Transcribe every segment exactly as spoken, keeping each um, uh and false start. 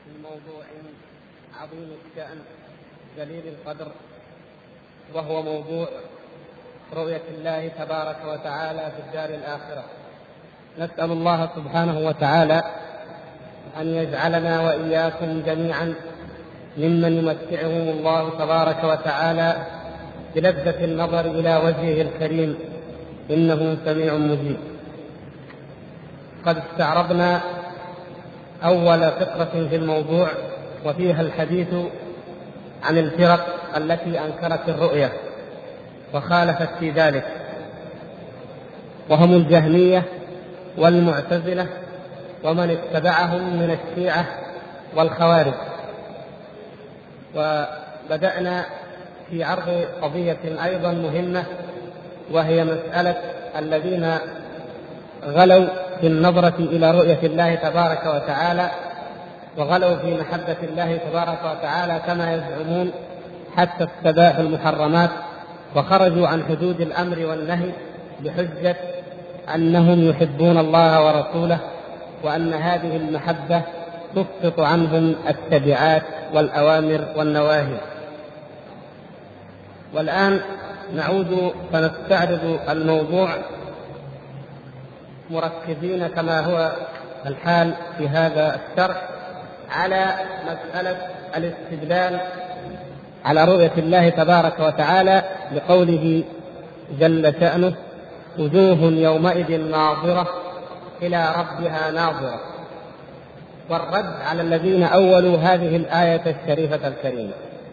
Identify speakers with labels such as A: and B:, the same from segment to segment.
A: في موضوع عظيم الشأن جليل القدر، وهو موضوع رؤية الله تبارك وتعالى في الدار الآخرة. نسأل الله سبحانه وتعالى أن يجعلنا وإياكم جميعا ممن يمتعهم الله تبارك وتعالى بلذة النظر إلى وجهه الكريم، إنه سميع مجيب. قد استعرضنا أول فقرة في الموضوع، وفيها الحديث عن الفرق التي أنكرت الرؤية وخالفت في ذلك، وهم الجهمية والمعتزلة ومن اتبعهم من الشيعة والخوارج. وبدأنا في عرض قضية أيضا مهمة، وهي مسألة الذين غلوا في النظرة إلى رؤية الله تبارك وتعالى، وغلوا في محبة الله تبارك وتعالى كما يزعمون، حتى استباحوا المحرمات وخرجوا عن حدود الأمر والنهي بحجة أنهم يحبون الله ورسوله، وأن هذه المحبة تسقط عنهم التبعات والأوامر والنواهي. والآن نعود فنستعرض الموضوع مركزين كما هو الحال في هذا الشرح على مسألة الاستدلال على رؤية الله تبارك وتعالى بقوله جل شأنه: وجوه يومئذ ناظرة إلى ربها ناظرة، والرد على الذين أولوا هذه الآية الشريفة الكريمة.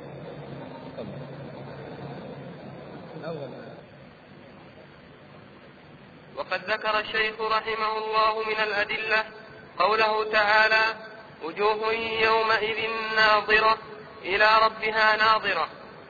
B: وقد ذكر الشيخ رحمه الله من الأدلة قوله تعالى: وجوه يومئذ ناظرة إلى ربها ناظرة،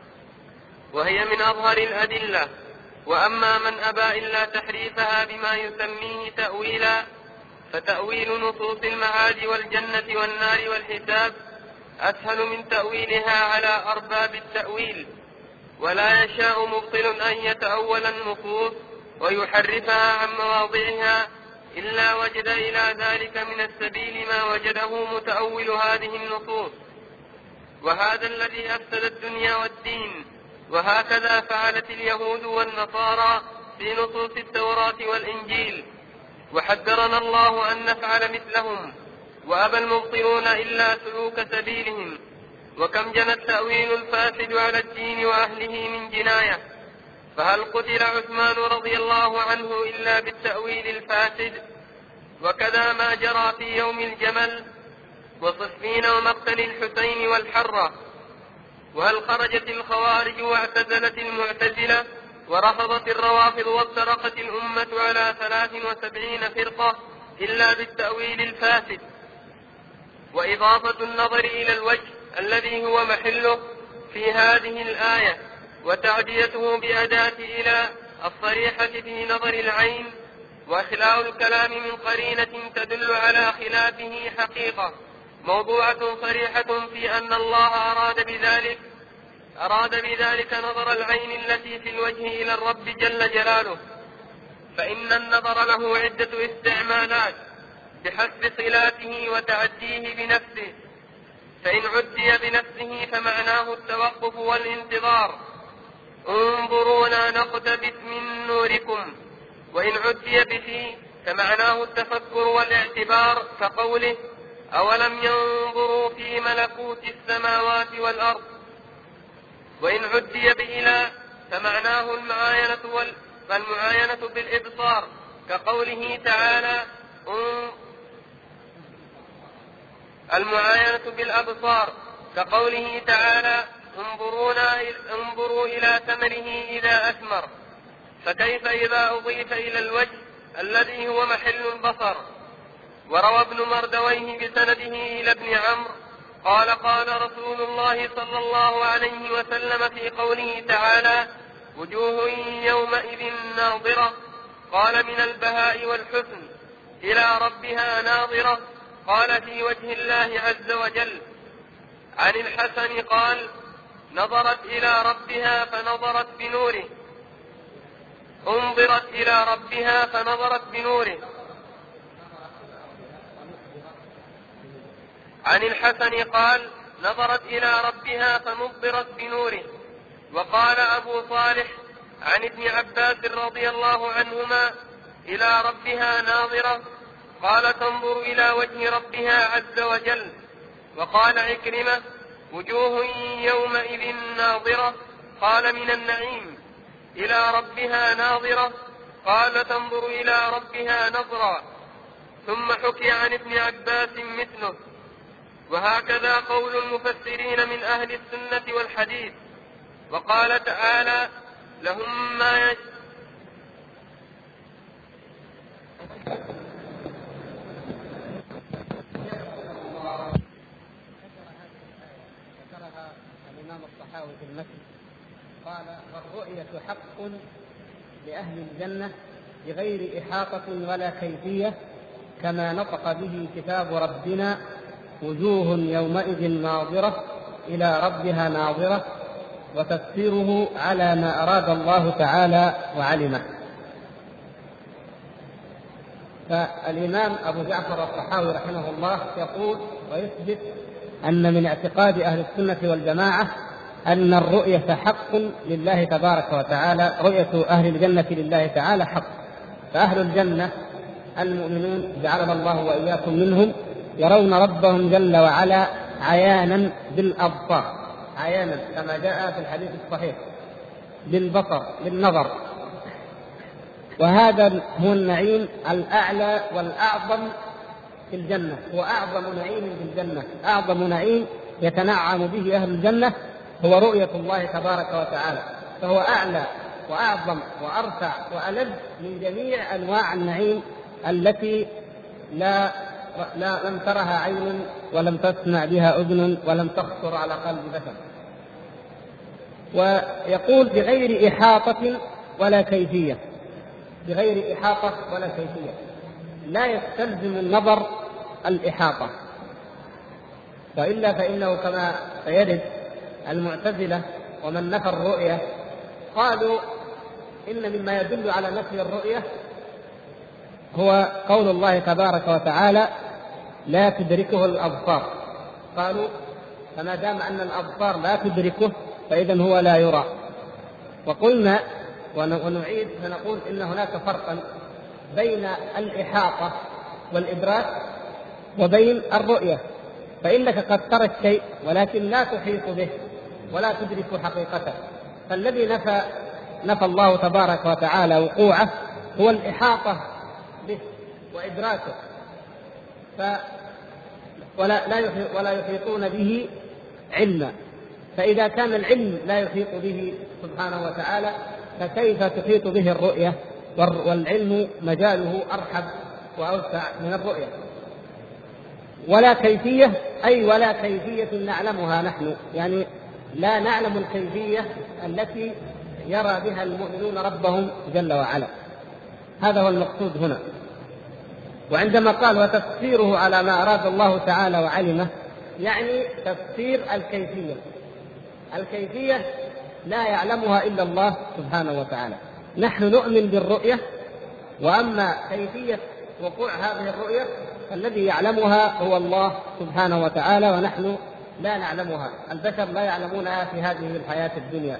B: وهي من أظهر الأدلة. وأما من أبى إلا تحريفها بما يسميه تأويلا، فتأويل نصوص المعاد والجنة والنار والحساب أسهل من تأويلها على أرباب التأويل، ولا يشاء مبطل أن يتأول النصوص ويحرفها عن مواضعها إلا وجد إلى ذلك من السبيل ما وجده متأول هذه النصوص، وهذا الذي أفسد الدنيا والدين. وهكذا فعلت اليهود والنصارى في نصوص التوراة والإنجيل، وحذرنا الله أن نفعل مثلهم، وأبى المبطلون إلا سلوك سبيلهم. وكم جنى التأويل الفاسد على الدين وأهله من جناية، فهل قتل عثمان رضي الله عنه إلا بالتأويل الفاسد؟ وكذا ما جرى في يوم الجمل وصفين ومقتل الحسين والحرة. وهل خرجت الخوارج واعتزلت المعتزلة ورفضت الروافض وافترقت الأمة على ثلاث وسبعين فرقة إلا بالتأويل الفاسد؟ وإضافة النظر إلى الوجه الذي هو محله في هذه الآية وتعديته بأداة إلى الصريحة في نظر العين، وإخلاء الكلام من قرينة تدل على خلافه حقيقة موضوعة صريحة في أن الله أراد بذلك أراد بذلك نظر العين التي في الوجه إلى الرب جل جلاله، فإن النظر له عدة استعمالات بحسب صلاته وتعديه بنفسه. فإن عدي بنفسه فمعناه التوقف والانتظار: انظرونا نقتبس من نوركم. وإن عدي به فمعناه التفكر والاعتبار، كقوله: أولم ينظروا في ملكوت السماوات والأرض. وإن عدي بإلى فمعناه المعاينة والمعاينة بالإبصار، كقوله تعالى: المعاينة بالأبصار، كقوله تعالى: انظرونا انظروا إلى ثمره إذا أثمر. فكيف إذا أضيف إلى الوجه الذي هو محل البصر؟ وروى ابن مردويه بسنده إلى ابن عمرو قال: قال رسول الله صلى الله عليه وسلم في قوله تعالى: وجوه يومئذ ناظرة، قال: من البهاء والحسن. إلى ربها ناظرة، قال: في وجه الله عز وجل. عن الحسن قال: نظرت إلى ربها فنظرت بنوره، انظرت إلى ربها فنظرت بنوره. عن الحسن قال: نظرت إلى ربها فنضرت بنوره. وقال أبو صالح عن ابن عباس رضي الله عنهما: إلى ربها ناظرة، قال: تنظر إلى وجه ربها عز وجل. وقال عكرمة: وجوه يومئذ ناظرة، قال: من النعيم. إلى ربها ناظرة، قال: تنظر إلى ربها نظرا. ثم حكي عن ابن عباس مثله. وهكذا قول المفسرين من أهل السنة والحديث. وقال تعالى: لهم ما يش...
A: ذكرها الإمام الطحاوي في المسجد، قال: والرؤية حق لأهل الجنة بغير إحاطة ولا كيفية، كما نطق به كتاب ربنا: وجوه يومئذ ناظرة إلى ربها ناظرة. وتفسيره على ما أراد الله تعالى وعلمه. فالإمام أبو جعفر الطحاوي رحمه الله يقول ويثبت أن من اعتقاد أهل السنة والجماعة أن الرؤية حق لله تبارك وتعالى، رؤية أهل الجنة لله تعالى حق. فأهل الجنة المؤمنون جعلنا الله وإياكم منهم يرون ربهم جل وعلا عيانا بالأبصار، عيانا كما جاء في الحديث الصحيح، بالبصر بالنظر. وهذا هو النعيم الأعلى والأعظم في الجنة، هو أعظم نعيم في الجنة. أعظم نعيم يتنعم به أهل الجنة هو رؤية الله تبارك وتعالى، فهو أعلى وأعظم وأرفع وألذ من جميع أنواع النعيم التي لا لا لم ترها عين ولم تسمع بها أذن ولم تخطر على قلب بشر. ويقول: بغير إحاطة ولا كيفية. بغير إحاطة ولا كيفية، لا يستلزم النظر الإحاطة، وإلا فإنه كما سيرد المعتزلة ومن نفى الرؤية قالوا إن مما يدل على نفي الرؤية هو قول الله تبارك وتعالى: لا تدركه الأبصار. قالوا فما دام أن الأبصار لا تدركه فإذن هو لا يرى. وقلنا ونعيد فنقول إن هناك فرقا بين الإحاطة والإدراك وبين الرؤية. فإنك قد ترى الشيء ولكن لا تحيط به ولا تدرك حقيقته. فالذي نفى نفى الله تبارك وتعالى وقوعه هو الإحاطة به وإدراكه، ف ولا لا ولا يحيطون به علما. فإذا كان العلم لا يحيط به سبحانه وتعالى فكيف تحيط به الرؤية؟ والعلم مجاله أرحب وأوسع من الرؤية. ولا كيفية، أي ولا كيفية نعلمها نحن، يعني لا نعلم الكيفية التي يرى بها المؤمنون ربهم جل وعلا. هذا هو المقصود هنا. وعندما قال وتفسيره على ما أراد الله تعالى وعلمه، يعني تفسير الكيفية. الكيفية لا يعلمها إلا الله سبحانه وتعالى. نحن نؤمن بالرؤية، وأما كيفية وقوع هذه الرؤية الذي يعلمها هو الله سبحانه وتعالى، ونحن لا نعلمها. البشر لا يعلمونها في هذه الحياة الدنيا.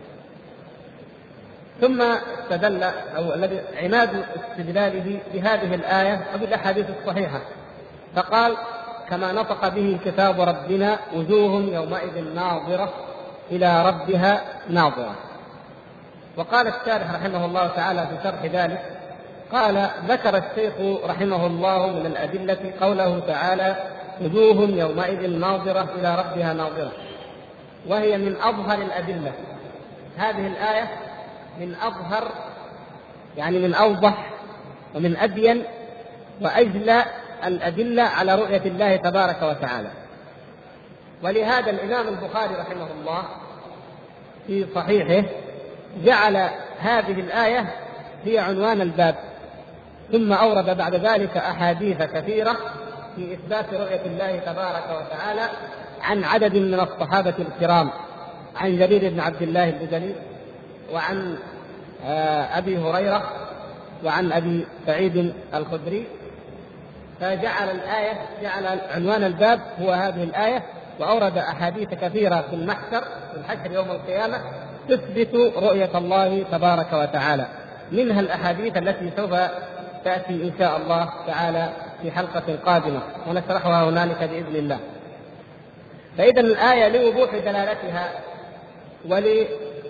A: ثم استدل أو الذي عماد استدلاله بهذه الآية وبالأحاديث الصحيحة، فقال: كما نطق به كتاب ربنا: وجوه يومئذ ناظرة إلى ربها ناظرة. وقال الشارح رحمه الله تعالى في شرح ذلك، قال: ذكر الشيخ رحمه الله من الأدلة قوله تعالى: وجوه يومئذ ناظرة إلى ربها ناظرة، وهي من أظهر الأدلة. هذه الآية من أظهر، يعني من أوضح ومن أبين وأجلى الأدلة على رؤية الله تبارك وتعالى. ولهذا الإمام البخاري رحمه الله في صحيحه جعل هذه الآية هي عنوان الباب، ثم أورد بعد ذلك أحاديث كثيرة في إثبات رؤية الله تبارك وتعالى عن عدد من الصحابة الكرام، عن جرير بن عبد الله البجلي، وعن أبي هريرة، وعن أبي سعيد الخدري، فجعل الآية جعل عنوان الباب هو هذه الآية، وأورد أحاديث كثيرة في المحشر في الحشر يوم القيامة تثبت رؤية الله تبارك وتعالى، منها الأحاديث التي سوف تأتي إن شاء الله تعالى في حلقة قادمة ونشرحها هنالك بإذن الله. فإذا الآية لوضوح دلالتها ولأن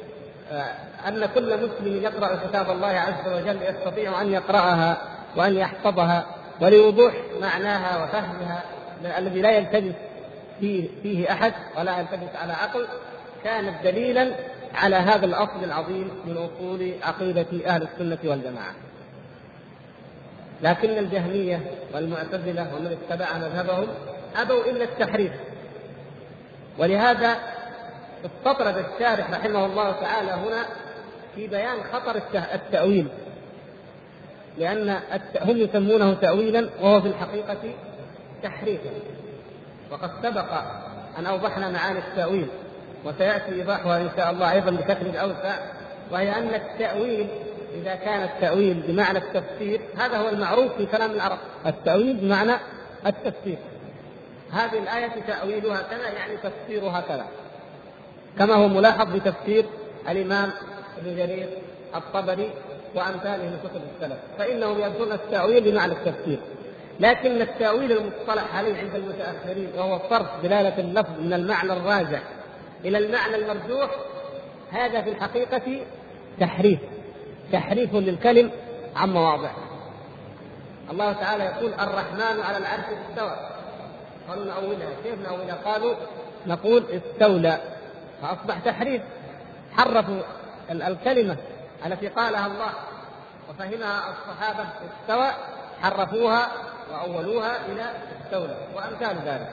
A: كل مسلم يقرأ كتاب الله عز وجل يستطيع أن يقرأها وأن يحفظها، ولوضوح معناها وفهمها الذي لا يلتبس فيه, فيه أحد ولا يلتبس على عقل، كانت دليلا على هذا الأصل العظيم من أصول عقيدة أهل السنة والجماعة. لكن الجهمية والمعتزلة ومن اتبع مذهبهم أبوا إلا التحريف، ولهذا استطرد الشارح رحمه الله تعالى هنا في بيان خطر التأويل، لأن هم يسمونه تأويلا وهو في الحقيقة تحريفا. وقد سبق أن أوضحنا معاني التأويل وسيأتي إيضاحها إن شاء الله أيضا بشكل أوسع، وهي أن التأويل إذا كان التأويل بمعنى التفسير هذا هو المعروف في كلام العرب، التأويل بمعنى التفسير. هذه الآية تأويلها كذا يعني تفسيرها كذا، كما هو ملاحظ بتفسير الإمام ابن جرير الطبري وأمثاله من كتب السلف، فإنهم يذكرون التأويل بمعنى التفسير. لكن التأويل المصطلح عليه عند المتأخرين وهو صرف دلالة اللفظ من المعنى الراجح إلى المعنى المرجوح، هذا في الحقيقة تحريف تحريف للكلم عن مواضعه. الله تعالى يقول الرحمن على العرش استوى، قالوا نأولها، كيف نأولها؟ قالوا نقول استولى، فأصبح تحريف، حرفوا الكلمة التي قالها الله وفهمها الصحابة استوى، حرفوها وأولوها إلى استولى وأمثال ذلك.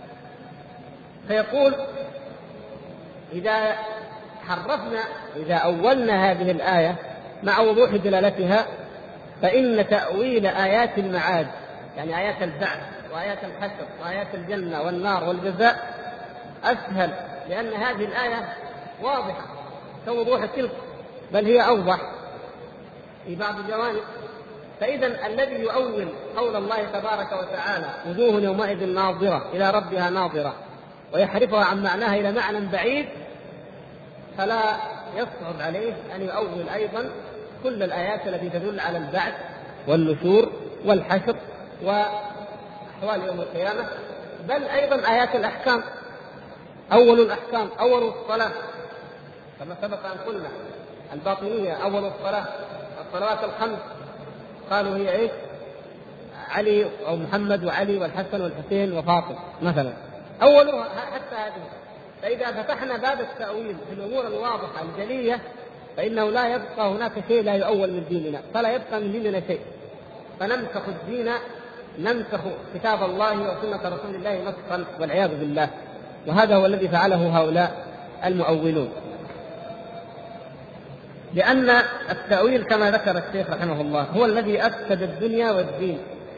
A: فيقول إذا حرفنا إذا أولنا هذه الآية مع وضوح دلالتها فإن تأويل آيات المعاد، يعني آيات البعث وآيات الحشر وآيات الجنة والنار والجزاء أسهل، لأن هذه الآية واضحة كوضوح تلك، بل هي أوضح في بعض الجوانب. فإذا الذي يؤول قول الله تبارك وتعالى وجوه يومئذ ناظرة إلى ربها ناظرة ويحرفها عن معناها إلى معنى بعيد، فلا يصعب عليه أن يؤول أيضا كل الآيات التي تدل على البعث والنشور والحشر وأحوال يوم القيامة، بل أيضا آيات الأحكام. أول الأحكام أول الصلاة، كما سبق أن قلنا الباطنية أول الصلاة الصلوات الخمس قالوا هي إيه؟ علي أو محمد وعلي والحسن والحسين وفاطمة مثلا، أولها حتى هذه. فإذا فتحنا باب التأويل في الأمور الواضحة الجلية فإنه لا يبقى هناك شيء لا يؤول من ديننا، فلا يبقى من ديننا شيء، فننسخ الدين ننسخ كتاب الله وسنة رسول الله نسخا والعياذ بالله. وهذا هو الذي فعله هؤلاء المؤولون، لأن التأويل كما ذكر الشيخ رحمه الله هو الذي أفسد الدنيا والدين.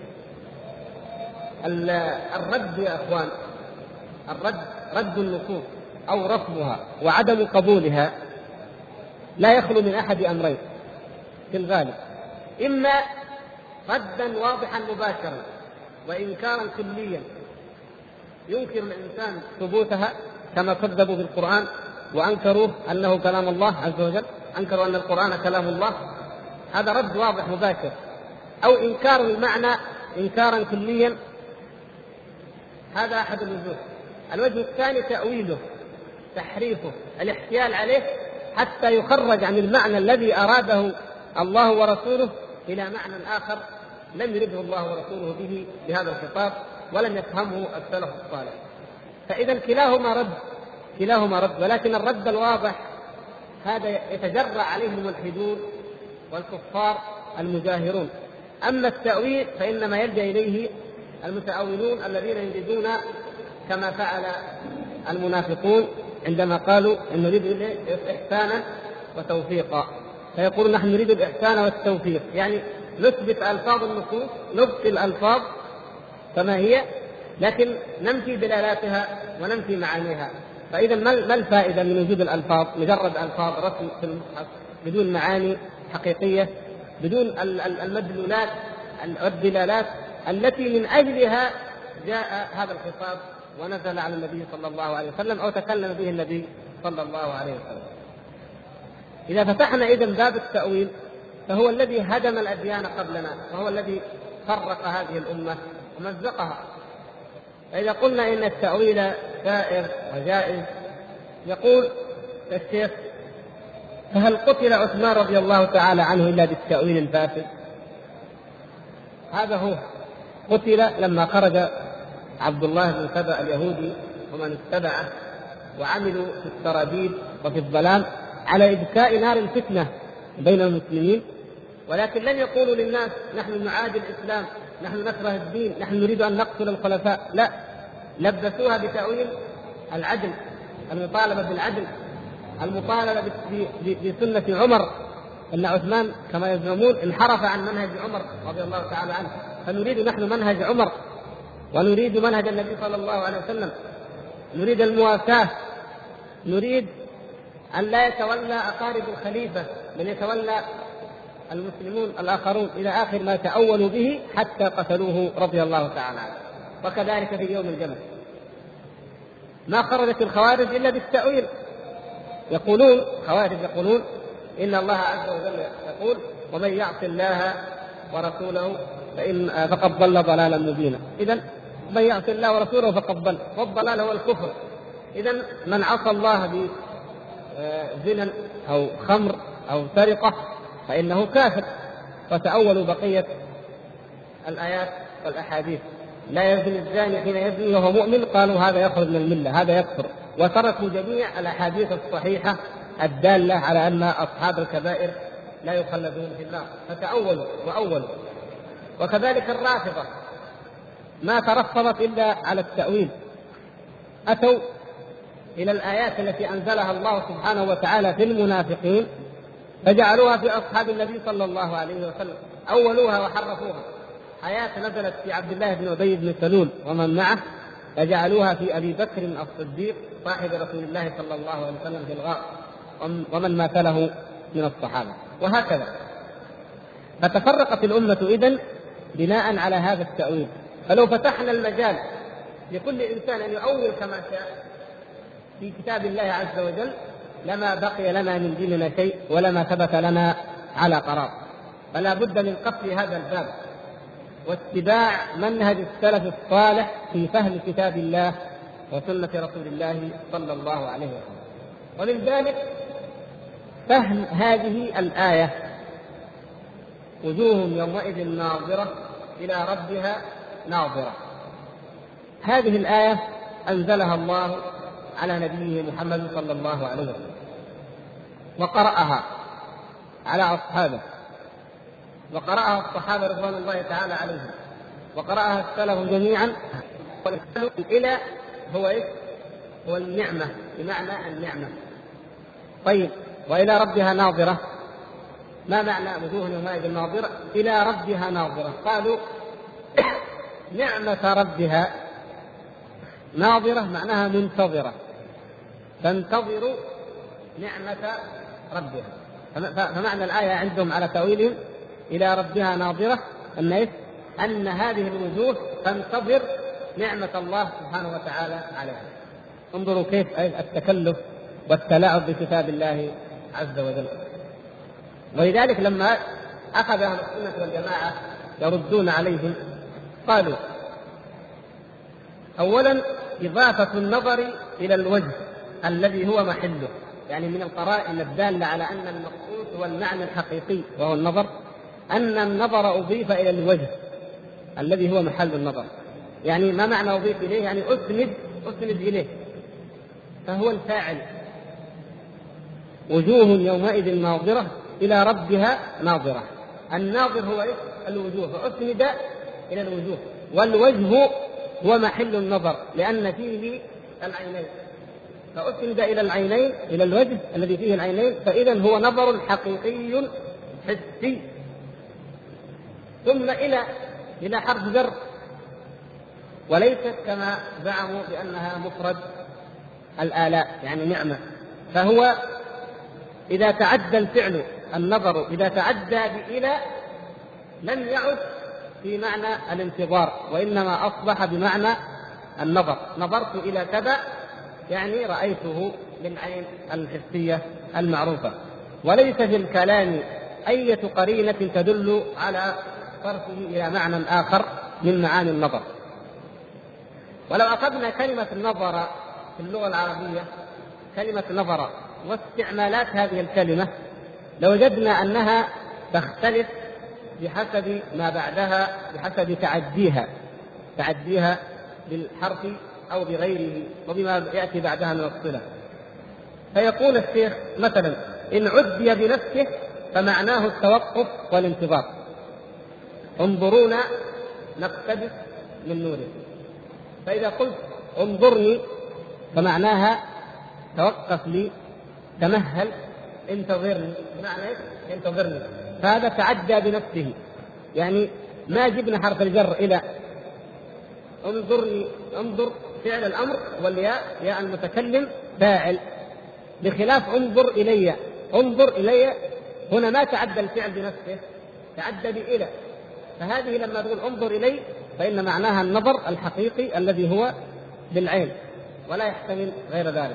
A: الرد يا أخوان، الرد رد النصوص أو رفضها وعدم قبولها لا يخلو من أحد أمرين في الغالب، إما ردا واضحا مباشرا وإنكارا كليا ينكر الإنسان ثبوتها كما كذبوا بالقرآن وأنكروا أنه كلام الله عز وجل، أنكروا أن القرآن كلام الله، هذا رد واضح مباشر، أو إنكار المعنى إنكارا كليا، هذا أحد الوجوه. الوجه الثاني تأويله تحريفه الاحتيال عليه حتى يخرج عن المعنى الذي أراده الله ورسوله إلى معنى آخر لم يرده الله ورسوله به بهذا الخطاب ولم يفهمه السلف الصالح. فإذا كلاهما رد كلاهما رد ولكن الرد الواضح هذا يتجرأ عليه الملحدون والكفار المجاهرون. أما التأويل فإنما يلجأ إليه المتأولون الذين يريدون كما فعل المنافقون عندما قالوا إن نريد إحسانا وتوفيقا، فيقول نحن نريد الإحسان والتوفيق، يعني نثبت ألفاظ النصوص نبقي الألفاظ كما هي لكن ننفي دلالاتها وننفي معانيها. فإذا ما الفائدة من وجود الألفاظ؟ مجرد ألفاظ رسم في المصحف بدون معاني حقيقية، بدون المدلولات والدلالات التي من أجلها جاء هذا الخطاب ونزل على النبي صلى الله عليه وسلم أو تكلم به النبي صلى الله عليه وسلم. إذا فتحنا إذن باب التأويل فهو الذي هدم الأديان قبلنا، وهو الذي فرق هذه الأمة ومزقها. فإذا قلنا إن التأويل سائر وجائز، يقول الشيخ: فهل قتل عثمان رضي الله تعالى عنه إلا بالتأويل الفاسد؟ هذا هو، قتل لما خرج عبد الله بن سبأ اليهودي ومن اتبعه وعملوا في السرابيل وفي الظلام على إبكاء نار الفتنة بين المسلمين، ولكن لم يقولوا للناس نحن نعادي الإسلام، نحن نكره الدين، نحن نريد أن نقتل الخلفاء، لا، لبسوها بتأويل العدل، المطالبة بالعدل، المطالبة بسنة عمر، أن عثمان كما يزعمون انحرف عن منهج عمر رضي الله تعالى عنه، فنريد نحن منهج عمر ونريد منهج النبي صلى الله عليه وسلم، نريد المواساة، نريد أن لا يتولى أقارب الخليفة بل يتولى المسلمون الآخرون، إلى آخر ما تأولوا به حتى قتلوه رضي الله تعالى عنه. وكذلك في يوم الجمل ما خرجت الخوارج إلا بالتأويل. يقولون خوارج يقولون إن الله عز وجل يقول: ومن يعص الله ورسوله فإن فقد ضل ضلالا مبينا. إذن من يعص الله ورسوله فقد ضل، والضلال هو الكفر. إذن من عصى الله بزنا أو خمر أو سرقة فإنه كافر. فتأولوا بقية الآيات والأحاديث: لا يزني الزاني حين يزني وهو مؤمن، قالوا هذا يخرج من الملة، هذا يكفر. وتركوا جميع الأحاديث الصحيحة الدالة على أن أصحاب الكبائر لا يخلدون في النار، فتأولوا وأولوا. وكذلك الرافضة ما ترفضت إلا على التأويل، أتوا إلى الآيات التي أنزلها الله سبحانه وتعالى في المنافقين فجعلوها في أصحاب النبي صلى الله عليه وسلم، أولوها وحرفوها. آيات نزلت في عبد الله بن أبي بن سلول ومن معه فجعلوها في أبي بكر الصديق صاحب رسول الله صلى الله عليه وسلم في الغار ومن ماثله من الصحابة، وهكذا. فتفرقت الأمة إذن بناء على هذا التأويل. فلو فتحنا المجال لكل إنسان أن يؤول كما شاء في كتاب الله عز وجل لما بقي لنا من ديننا شيء ولما ثبت لنا على قرار. فلا بد من قفل هذا الباب واتباع منهج السلف الصالح في فهم كتاب الله وسنة رسول الله صلى الله عليه وسلم. ومن ذلك فهم هذه الآية: وجوه يومئذ ناظرة إلى ربها ناظرة. هذه الآية أنزلها الله على نبيه محمد صلى الله عليه وسلم وقرأها على أصحابه، وقرأها الصحابة رضوان الله تعالى عليهم، وقرأها السلف جميعا. إلى هو إيه؟ هو النعمة، بمعنى النعمة. طيب، وإلى ربها ناظرة، ما معنى وجوه يومئذ ناظرة إلى ربها ناظرة؟ قالوا نعمة ربها ناظرة معناها منتظرة، تنتظر نعمة ربها. فمعنى الآية عندهم على تأويلهم إلى ربها ناظرة أن إيه؟ أن هذه الوجوه تنتظر نعمة الله سبحانه وتعالى عليها. انظروا كيف التكلف والتلاعب بكتاب الله عز وجل. ولذلك لما أخذ أهل السنة والجماعة يردون عليهم قالوا: أولا إضافة النظر إلى الوجه الذي هو محله، يعني من القرائن الدالة على أن المقصود هو المعنى الحقيقي وهو النظر، أن النظر أضيف إلى الوجه الذي هو محل النظر. يعني ما معنى أضيف إليه؟ يعني أسند أسند إليه، فهو الفاعل. وجوه يومئذ ناظرة إلى ربها ناظرة، الناظر هو إيه؟ الوجوه، فأسند إلى الوجوه، والوجه هو محل النظر لأن فيه العينين، فأسند إلى العينين، إلى الوجه الذي فيه العينين، فإذا هو نظر حقيقي حسي. ثم إلى إلى حرف جر، وليست كما زعموا بأنها مفرد الآلاء يعني نعمة. فهو إذا تعدى الفعل النظر إذا تعدى بإلى لم يعد في معنى الانتظار، وإنما أصبح بمعنى النظر. نظرت إلى كذا يعني رأيته بالعين الحسية المعروفة، وليس في الكلام أي قرينة تدل على صرفه إلى معنى آخر من معاني النظر. ولو أخذنا كلمة النظر في اللغة العربية، كلمة نظر واستعمالات هذه الكلمة، لوجدنا أنها تختلف بحسب ما بعدها، بحسب تعديها تعديها بالحرف أو بغيره وبما يأتي بعدها من الصلة. فيقول الشيخ مثلا: إن عدي بنفسه فمعناه التوقف والانتظار. انظرونا نقتبس من نوره. فإذا قلت انظرني فمعناها توقف لي، تمهل، انتظرني، بمعنى انتظرني. فهذا تعدى بنفسه، يعني ما جبنا حرف الجر إلى انظرني. انظر فعل الأمر والياء ياء المتكلم فاعل، بخلاف انظر إلي. انظر إلي هنا ما تعدى الفعل بنفسه، تعدى بإلى. فهذه لما تقول انظر إلي فإن معناها النظر الحقيقي الذي هو بالعين ولا يحتمل غير ذلك.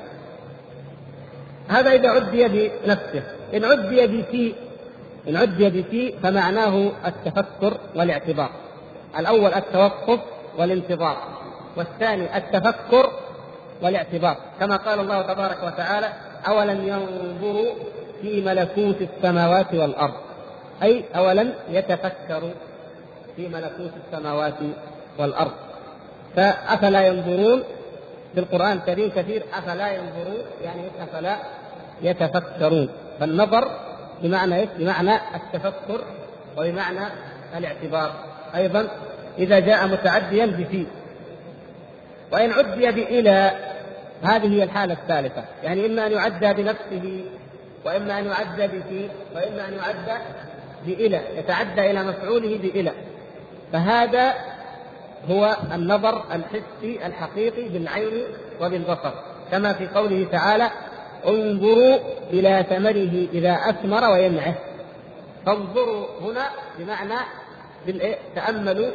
A: هذا إذا عدي بنفسه. إن عدي بفي إن عدي بفي فمعناه التفكر والاعتبار. الأول التوقف والانتظار، والثاني التفكر والاعتبار، كما قال الله تبارك وتعالى: أولم ينظروا في ملكوت السماوات والأرض، أي أولم يتفكروا في ملكوت السماوات والأرض. فأفلا ينظرون في القرآن الكريم كثير، أفلا ينظرون يعني أفلا يتفكرون. فالنظر بمعنى بمعنى التفكر وبمعنى الاعتبار أيضا إذا جاء متعديا بفي. وإن عدي بإلى هذه هي الحالة الثالثة، يعني إما أن يعدى بنفسه، وإما أن يعدى بفي، وإما أن يعدى بإلى، يتعدى إلى مفعوله بإلى. فهذا هو النظر الحسي الحقيقي بالعين وبالبصر، كما في قوله تعالى: انظروا إلى ثمره إذا أثمر وينعه. فانظروا هنا بمعنى تأملوا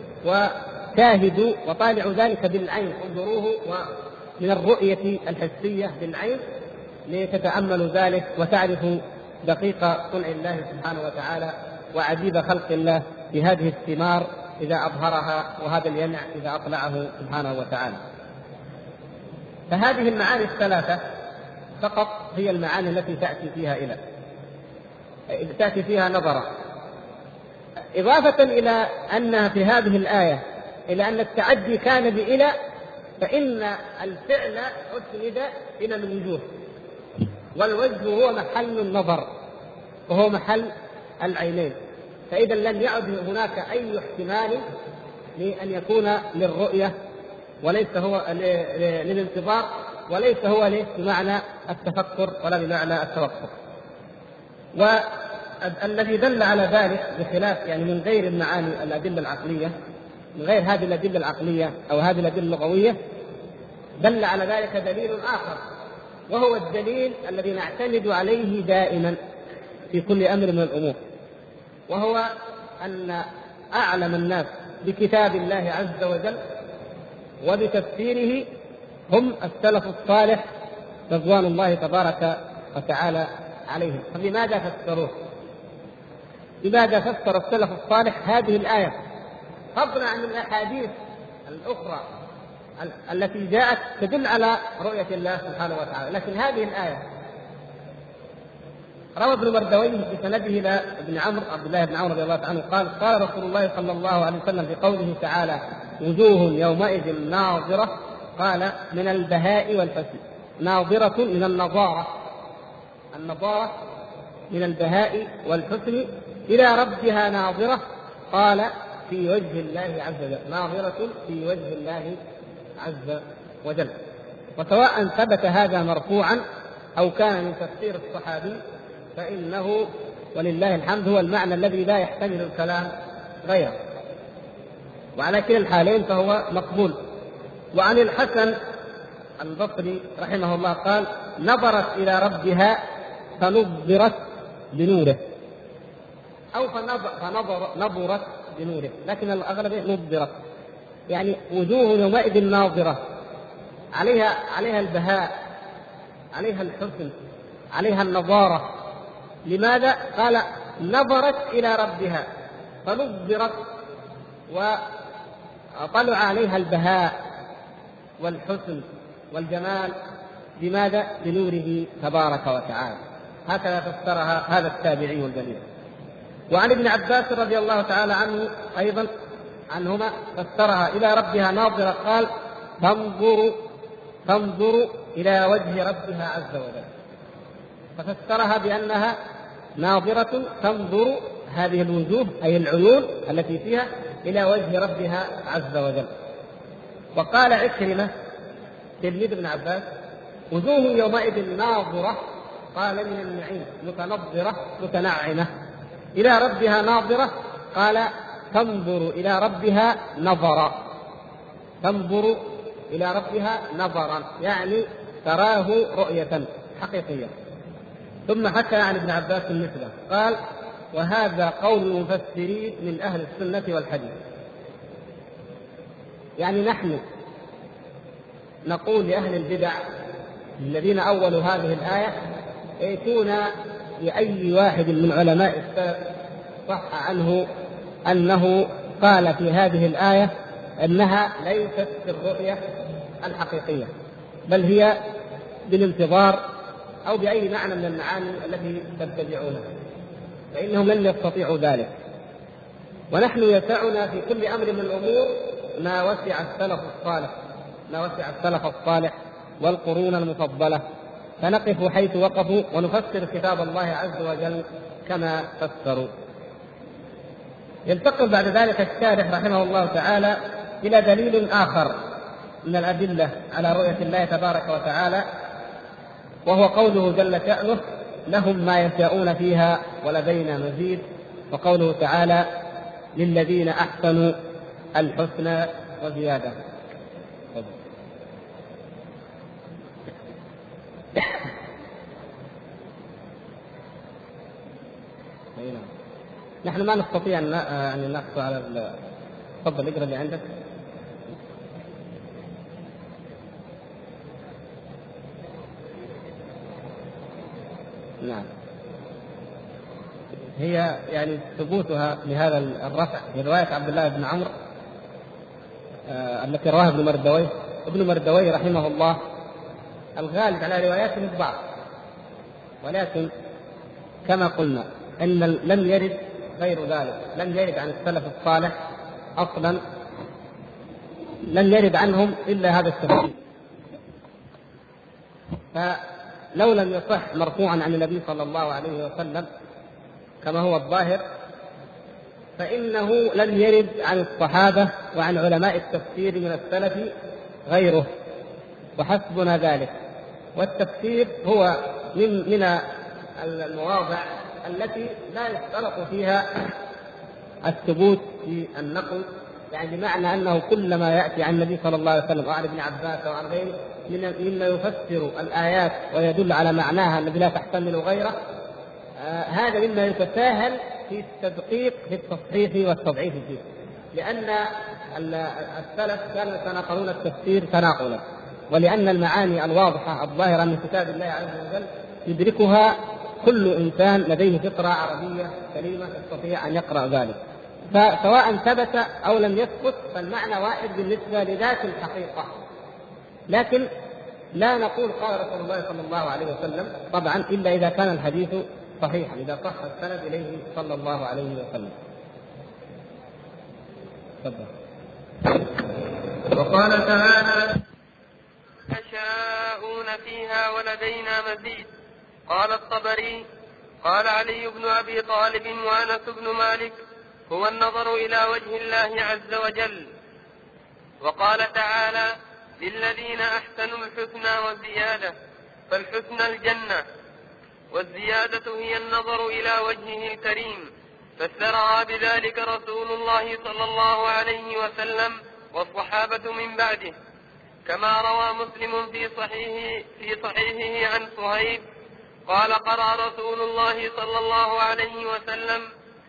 A: وشاهدوا وطالعوا ذلك بالعين، انظروه ومن الرؤية الحسية بالعين لتتأملوا ذلك وتعرفوا دقيق صنع الله سبحانه وتعالى وعجيب خلق الله في هذه الثمار إذا أظهرها وهذا الينع إذا أطلعه سبحانه وتعالى. فهذه المعاني الثلاثة فقط هي المعاني التي تأتي فيها إلى تأتي فيها نظرة، إضافة إلى أن في هذه الآية إلى أن التعدي كان بإلى، فإن الفعل أسند إلى الوجوه، والوجه هو محل النظر وهو محل العينين. فإذا لم يعد هناك أي احتمال لأن يكون للرؤية وليس هو للانتظار، وليس هو بمعنى التفكر ولا بمعنى التوقف. والذي دل على ذلك بخلاف يعني من غير المعاني الأدلة العقلية، من غير هذه الأدلة العقلية أو هذه الأدلة اللغوية، دل على ذلك دليل آخر، وهو الدليل الذي نعتمد عليه دائما في كل أمر من الأمور، وهو أن أعلم الناس بكتاب الله عز وجل وبتفسيره هم السلف الصالح رضوان الله تبارك وتعالى عليهم. فلماذا فسروه؟ لماذا فسر السلف الصالح هذه الآية فضلا عن الأحاديث الأخرى التي جاءت تدل على رؤية الله سبحانه وتعالى؟ لكن هذه الآية روى ابن مردويه بسنده إلى ابن عمرو عبد الله بن عمرو رضي الله عنه قال: قال رسول الله صلى الله عليه وسلم في قوله تعالى: وجوه يومئذ ناظرة، قال: من البهاء والحسن. ناظرة من النظارة، النظارة من البهاء والحسن، إلى ربها ناظرة، قال: في وجه الله عز وجل. ناظرة في وجه الله عز وجل. وسواء ثبت هذا مرفوعا أو كان من تفسير الصحابي فإنه ولله الحمد هو المعنى الذي لا يحتمل الكلام غيره، وعلى كلا الحالين فهو مقبول. وعن الحسن البصري رحمه الله قال: نظرت إلى ربها فنظرت بنوره، أو فنظر نظرت بنوره، لكن الأغلب نضرت، يعني وجوه يومئذ ناظرة، عليها عليها البهاء، عليها الحسن، عليها النضارة. لماذا؟ قال نظرت إلى ربها فنضرت وطلع عليها البهاء والحسن والجمال. لماذا؟ بنوره تبارك وتعالى. هكذا فسرها هذا التابعي الجليل. وعن ابن عباس رضي الله تعالى عنه أيضا عنهما فسرها إلى ربها ناظرة، قال تنظر تنظر إلى وجه ربها عز وجل، ففسرها بأنها ناظرة تنظر هذه الوجوه أي العيون التي فيها إلى وجه ربها عز وجل. وقال عكرمة تلميذ ابن عباس وجوه يومئذ ناظرة، قال من النعيم متنظرة متنعمة. إلى ربها ناظرة قال تنظر إلى ربها نظرا، تنظر إلى ربها نظرا يعني تراه رؤية حقيقية. ثم حكى عن ابن عباس مثله، قال وهذا قول المفسرين من أهل السنة والحديث. يعني نحن نقول لأهل البدع الذين أولوا هذه الآية يأتون لأي واحد من علماء السلف صح عنه أنه قال في هذه الآية أنها ليست في الرؤية الحقيقية، بل هي بالانتظار أو بأي معنى من المعاني التي تتبعونها، فإنهم لن يستطيعوا ذلك. ونحن يسعنا في كل أمر من الأمور ما وسع السلف الصالح، ما وسع السلف الصالح والقرون المفضلة، فنقف حيث وقفوا ونفسر كتاب الله عز وجل كما فسروا. ينتقل بعد ذلك الشارح رحمه الله تعالى إلى دليل آخر من الأدلة على رؤية الله تبارك وتعالى، وهو قوله جل شأنه لهم ما يشاءون فيها ولدينا مزيد، وقوله تعالى للذين أحسنوا الحسنى وزيادة. نحن ما نستطيع أن نحصل على ال... تفضل اقرأ اللي عندك. نعم، هي يعني ثبوتها لهذا الرفع في رواية عبد الله بن عمرو آه التي رواها ابن مردويه. ابن مردويه رحمه الله الغالب على رواياته البعض، ولكن كما قلنا أن لم يرد غير ذلك، لم يرد عن السلف الصالح أصلا، لم يرد عنهم إلا هذا التفسير. فلو لم يصح مرفوعا عن النبي صلى الله عليه وسلم كما هو الظاهر، فإنه لم يرد عن الصحابة وعن علماء التفسير من السلف غيره، وحسبنا ذلك. والتفسير هو من من المواضع التي لا يشترط فيها الثبوت في النقل، يعني بمعنى أنه كلما يأتي عن النبي صلى الله عليه وسلم وعن ابن عباس وعن غيره مما يفسر الآيات ويدل على معناها الذي لا تحتمل غيره، آه هذا مما يتساهل في التدقيق في التصحيح والتضعيف فيه، لأن السلف كانوا يتناقلون التفسير تناقلا، ولأن المعاني الواضحة الظاهرة من كتاب الله عز وجل يدركها كل إنسان لديه فطرة عربية سليمة يستطيع أن يقرأ ذلك. فسواء ثبت أو لم يثبت فالمعنى واحد بالنسبة لذات الحقيقة. لكن لا نقول قال رسول الله صلى الله عليه وسلم طبعا إلا إذا كان الحديث صحيحا، إذا صح السند إليه صلى الله عليه وسلم. تفضل.
B: وقال تعالى يشاءون فيها ولدينا مزيد. قال الطبري قال علي بن أبي طالب وأنس بن مالك هو النظر إلى وجه الله عز وجل. وقال تعالى للذين أحسنوا الحسنى والزيادة، فالحسنى الجنة، والزيادة هي النظر إلى وجهه الكريم، فسرها بذلك رسول الله صلى الله عليه وسلم والصحابة من بعده، كما روى مسلم في صحيحه, في صحيحه عن صهيب قال قرأ رسول الله صلى الله عليه وسلم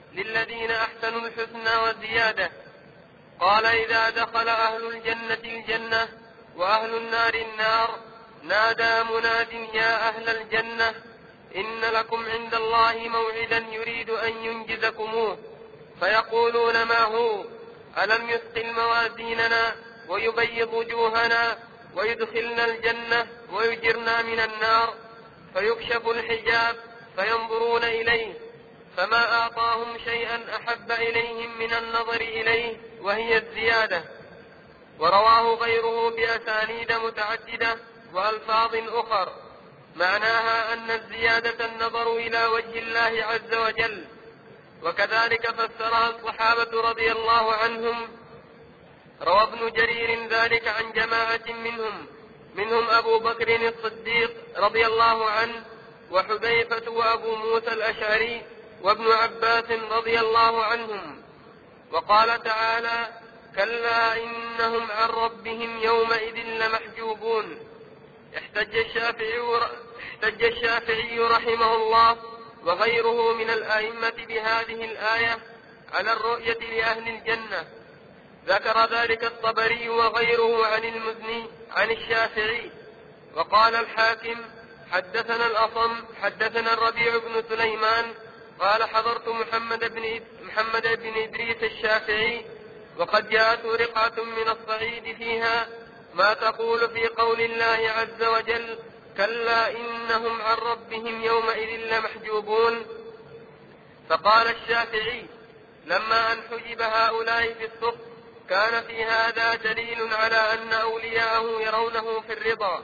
B: للذين أحسنوا الحسنى وزيادة. قال إذا دخل أهل الجنة الجنة وأهل النار النار نادى مناد يا أهل الجنة إن لكم عند الله موعدا يريد أن ينجزكموه، فيقولون ما هو؟ ألم يثقل موازيننا ويبيض وجوهنا ويدخلنا الجنة ويجرنا من النار؟ فيكشف الحجاب فينظرون إليه فما أعطاهم شيئا أحب إليهم من النظر إليه وهي الزيادة. ورواه غيره بأسانيد متعددة وألفاظ أخر معناها أن الزيادة النظر إلى وجه الله عز وجل. وكذلك فسرها الصحابة رضي الله عنهم. روى ابن جرير ذلك عن جماعة منهم منهم أبو بكر الصديق رضي الله عنه وحذيفة وأبو موسى الأشعري وابن عباس رضي الله عنهم. وقال تعالى كلا إنهم عن ربهم يومئذ لمحجوبون. احتج الشافعي, احتج الشافعي رحمه الله وغيره من الأئمة بهذه الآية على الرؤية لأهل الجنة. ذكر ذلك الطبري وغيره عن المزني عن الشافعي. وقال الحاكم حدثنا الأصم حدثنا الربيع بن سليمان قال حضرت محمد بن, محمد بن إدريس الشافعي وقد جاءت رقعة من الصعيد فيها ما تقول في قول الله عز وجل كلا إنهم عن ربهم يومئذ لمحجوبون. فقال الشافعي لما أن حجب هؤلاء في الصف كان في هذا دليل على أن أولياءه يرونه في الرضا.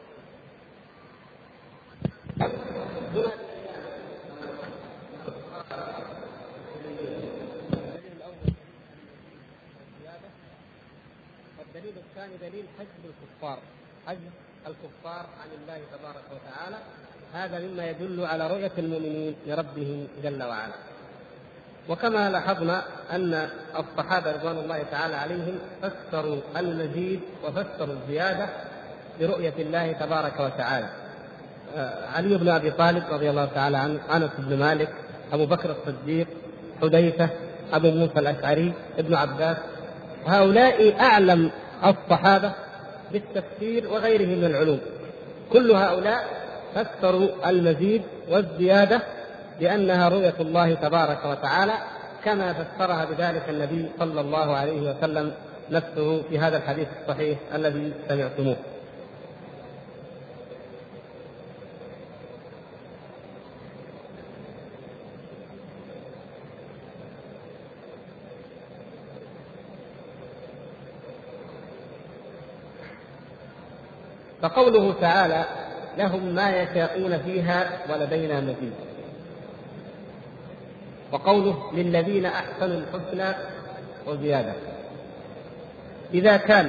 A: والدليل الثاني دليل حجب الكفار، حجب الكفار عن الله تبارك وتعالى، هذا مما يدل على رؤية المؤمنين لربهم جل وعلا. وكما لاحظنا أن الصحابة رضوان الله تعالى عليهم فسروا المزيد وفسروا الزيادة برؤية الله تبارك وتعالى. علي بن أبي طالب رضي الله تعالى عنه، أنس بن مالك، أبو بكر الصديق، حذيفة، أبو موسى الأشعري، ابن عباس، هؤلاء أعلم الصحابة بالتفسير وغيره من العلوم. كل هؤلاء فسروا المزيد والزيادة لأنها رؤية الله تبارك وتعالى كما فسرها بذلك النبي صلى الله عليه وسلم نفسه في هذا الحديث الصحيح الذي سمعتموه. فقوله تعالى لهم ما يشاءون فيها ولدينا مزيد، وقوله للذين أحسنوا الحسنى وزيادة، إذا كان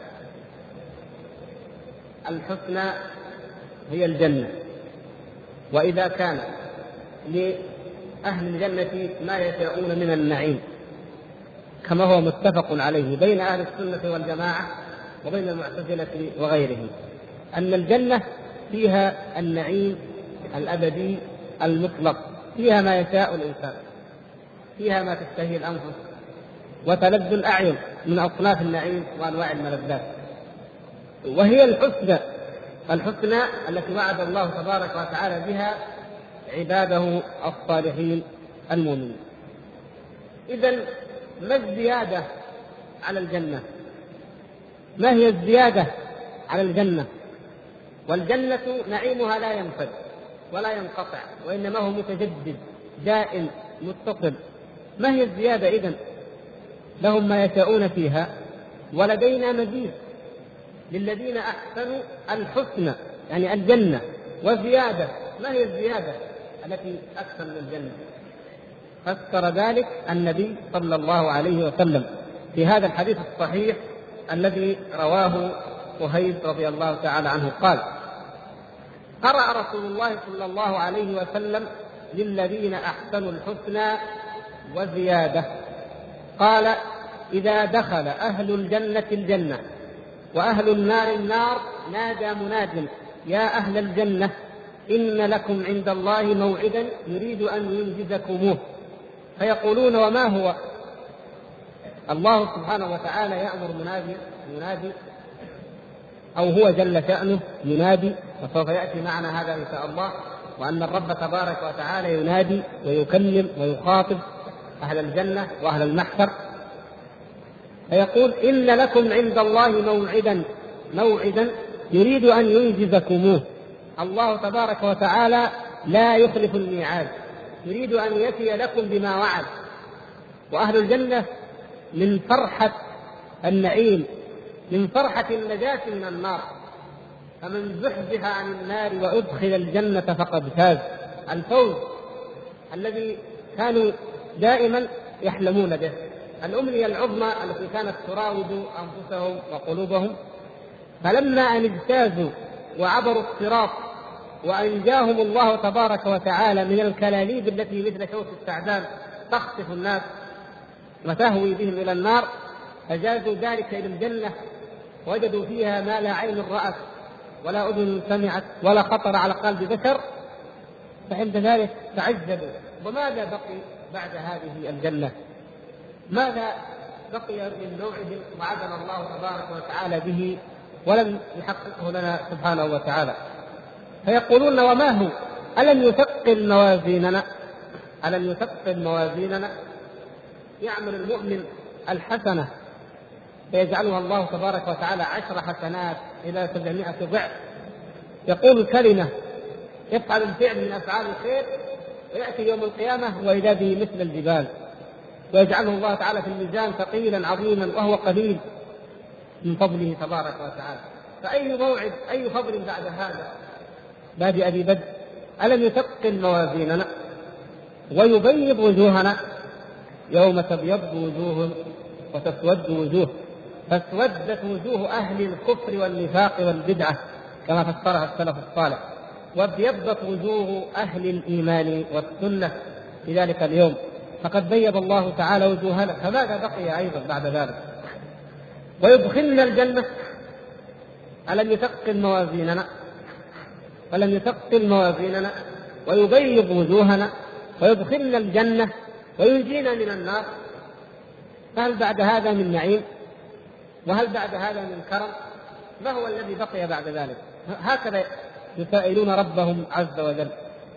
A: الحسنى هي الجنة، وإذا كان لأهل الجنة ما يشاءون من النعيم كما هو متفق عليه بين أهل السنة والجماعة وبين المعتزلة وغيرهم، أن الجنة فيها النعيم الأبدي المطلق، فيها ما يشاء الإنسان، فيها ما تشتهي الأنفس وتلذ الأعين من أصناف النعيم وأنواع الملذات، وهي الحسنى الحسنى التي وعد الله تبارك وتعالى بها عباده الصالحين المؤمنين. إذن ما الزيادة على الجنة؟ ما هي الزيادة على الجنة؟ والجنة نعيمها لا ينفد ولا ينقطع، وإنما هو متجدد دائم متصل. ما هي الزيادة إذن؟ لهم ما يشاءون فيها ولدينا مزيد، للذين أحسنوا الحسنى يعني الجنة وزيادة. ما هي الزيادة التي أكثر من الجنة؟ فسر ذلك النبي صلى الله عليه وسلم في هذا الحديث الصحيح الذي رواه وهيب رضي الله تعالى عنه قال قرأ رسول الله صلى الله عليه وسلم للذين أحسنوا الحسنى وزيادة، قال إذا دخل أهل الجنة الجنة وأهل النار النار نادى مناد يا أهل الجنة إن لكم عند الله موعدا يريد أن ينجزكموه، فيقولون وما هو؟ الله سبحانه وتعالى يأمر منادي ينادي أو هو جل شأنه ينادي، وسوف يأتي معنا هذا إن شاء الله، وأن الرب تبارك وتعالى ينادي ويكلم ويخاطب أهل الجنة وأهل المحشر، فيقول إن لكم عند الله موعدا موعدا يريد أن ينجزكموه. الله تبارك وتعالى لا يخلف الميعاد، يريد أن يأتي لكم بما وعد. وأهل الجنة من فرحة النعيم، من فرحة النجاة من النار، فمن زحزح عن النار وأدخل الجنة فقد فاز. الفوز الذي كانوا دائما يحلمون به، الأمنية العظمى التي كانت تراود أنفسهم وقلوبهم. فلما أن اجتازوا وعبروا الصراط وأنجاهم الله تبارك وتعالى من الكلاليب التي مثل شوك الثعبان تخطف الناس وتهوي بهم إلى النار، فجازوا ذلك إلى الجنة، وجدوا فيها ما لا عين رأت ولا أذن سمعت ولا خطر على قلب بشر، فعند ذلك تعجبوا. وماذا بقي بعد هذه الجنة؟ ماذا بقي من موعد وعدنا الله تبارك وتعالى به ولم يحققه لنا سبحانه وتعالى؟ فيقولون وما هو؟ ألم يثقل موازيننا؟ ألم يثقل موازيننا؟ يعمل المؤمن الحسنة فيجعلها الله تبارك وتعالى عشر حسنات إلى سبعمائة ضعف. يقول كلمة يفعل الفعل من أفعال الخير ويأتي يوم القيامة وإذا به مثل الجبال، ويجعله الله تعالى في الميزان ثقيلا عظيما وهو قليل من فضله تبارك وتعالى. فأي موعد أي فضل بعد هذا؟ باب أبي بدر ألم يثقل موازيننا ويبيض وجوهنا؟ يوم تبيض وجوه وتسود وجوه، فاسودت وجوه أهل الكفر والنفاق والبدعة كما فسرها السلف الصالح، وابيضت وجوه أهل الإيمان والسنة في ذلك اليوم، فقد بيض الله تعالى وجوهنا. فماذا بقي أيضا بعد ذلك؟ ويدخلنا الجنة ألم يثقل موازيننا ولم يثقل موازيننا ويبيض وجوهنا ويدخلنا الجنة وينجينا من النار. فهل بعد هذا من نعيم؟ وهل بعد هذا من كرم؟ ما هو الذي بقي بعد ذلك؟ هكذا يسائلون ربهم عز وجل.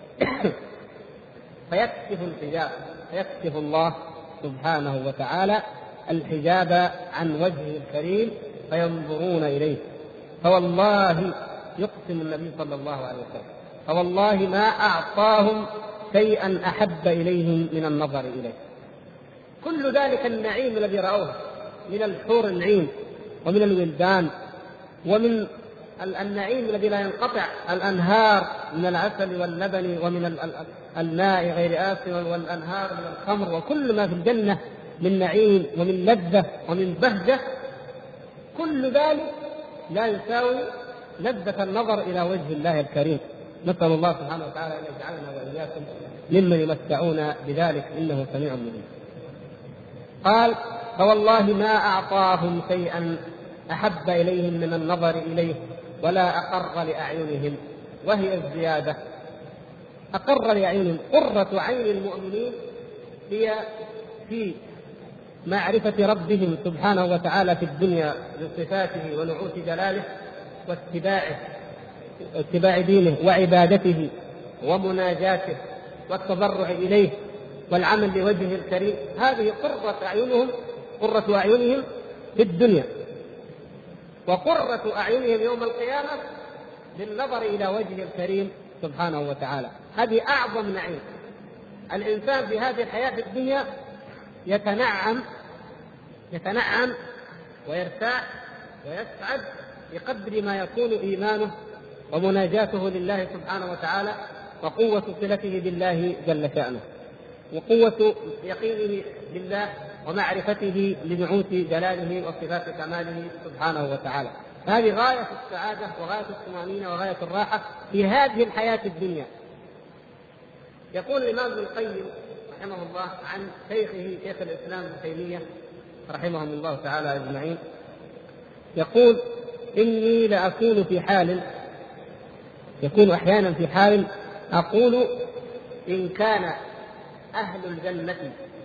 A: فيكشف الحجاب، فيكشف الله سبحانه وتعالى الحجاب عن وجهه الكريم فينظرون إليه. فوالله يقسم النبي صلى الله عليه وسلم فوالله ما أعطاهم شيئا أحب إليهم من النظر إليه. كل ذلك النعيم الذي رأوه من الحور العين ومن الولدان ومن النعيم الذي لا ينقطع، الأنهار من العسل واللبن ومن الماء غير آسن والأنهار من الخمر، وكل ما في الجنة من نعيم ومن لذة ومن بهجة، كل ذلك لا يساوي لذة النظر إلى وجه الله الكريم. نسأل الله سبحانه وتعالى أن يجعلنا وإياكم ممن يمتعون بذلك إنه سميع مجيب. قال فوالله ما أعطاهم شيئا أحب إليهم من النظر إليه ولا أقر لأعينهم، وهي الزيادة. أقر لأعينهم، قرة عين المؤمنين هي في معرفة ربهم سبحانه وتعالى في الدنيا بصفاته ونعوت جلاله واتباعه اتباع دينه وعبادته ومناجاته والتضرع إليه والعمل لوجهه الكريم. هذه قرة أعينهم قرة أعينهم في الدنيا، وقرة أعينهم يوم القيامة بالنظر إلى وجهه الكريم سبحانه وتعالى. هذه أعظم نعيم. الإنسان في هذه الحياة الدنيا يتنعم يتنعم ويرتاح ويسعد بقدر ما يكون إيمانه ومناجاته لله سبحانه وتعالى وقوة صلته بالله جل شأنه وقوة يقينه بالله ومعرفته لنعوت جلاله وصفات كماله سبحانه وتعالى. هذه غاية السعادة وغاية الطمأنينة وغاية الراحة في هذه الحياة الدنيا. يقول الإمام ابن القيم رحمه الله عن شيخه شيخ الإسلام ابن تيمية رحمهم الله تعالى أجمعين، يقول إني لأكون في حال يكون أحيانا في حال أقول إن كان أهل الجنة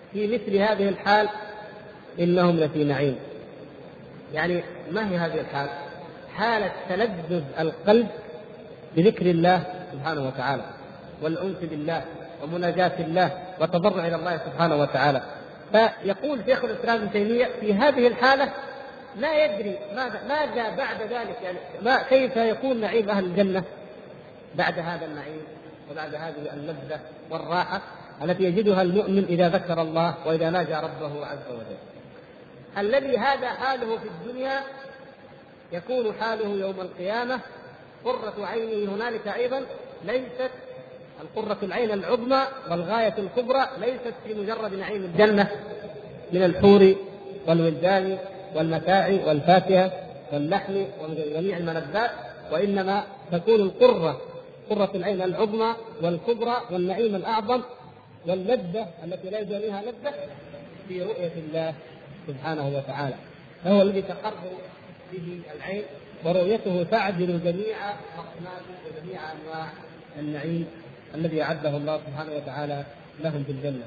A: في مثل هذه الحال إنهم لفي نعيم. يعني ما هي هذه الحال؟ حالة تلذذ القلب بذكر الله سبحانه وتعالى والأنس بالله ومناجاة الله وتضرع إلى الله سبحانه وتعالى. فيقول شيخ الإسلام ابن تيمية في هذه الحالة لا يدري ماذا ماذا بعد ذلك، يعني ما كيف يكون نعيم أهل الجنة بعد هذا النعيم وبعد هذه اللذة والراحة التي يجدها المؤمن إذا ذكر الله وإذا ناجى ربه عز وجل. الذي هذا حاله في الدنيا يكون حاله يوم القيامة قرة عينه هنالك أيضا ليست القرة العين العظمى والغاية الكبرى ليست في مجرد نعيم الجنة من الحور والولدان والمتاع والفاكهة واللحم وجميع الملذات، وإنما تكون القرة قرة العين العظمى والكبرى والنعيم الأعظم واللذة التي لا يجريها لذة في رؤية الله سبحانه وتعالى، فهو الذي تقر به العين ورؤيته تعدل جميع أصناف وجميع أنواع النعيم الذي أعده الله سبحانه وتعالى لهم في الجنة.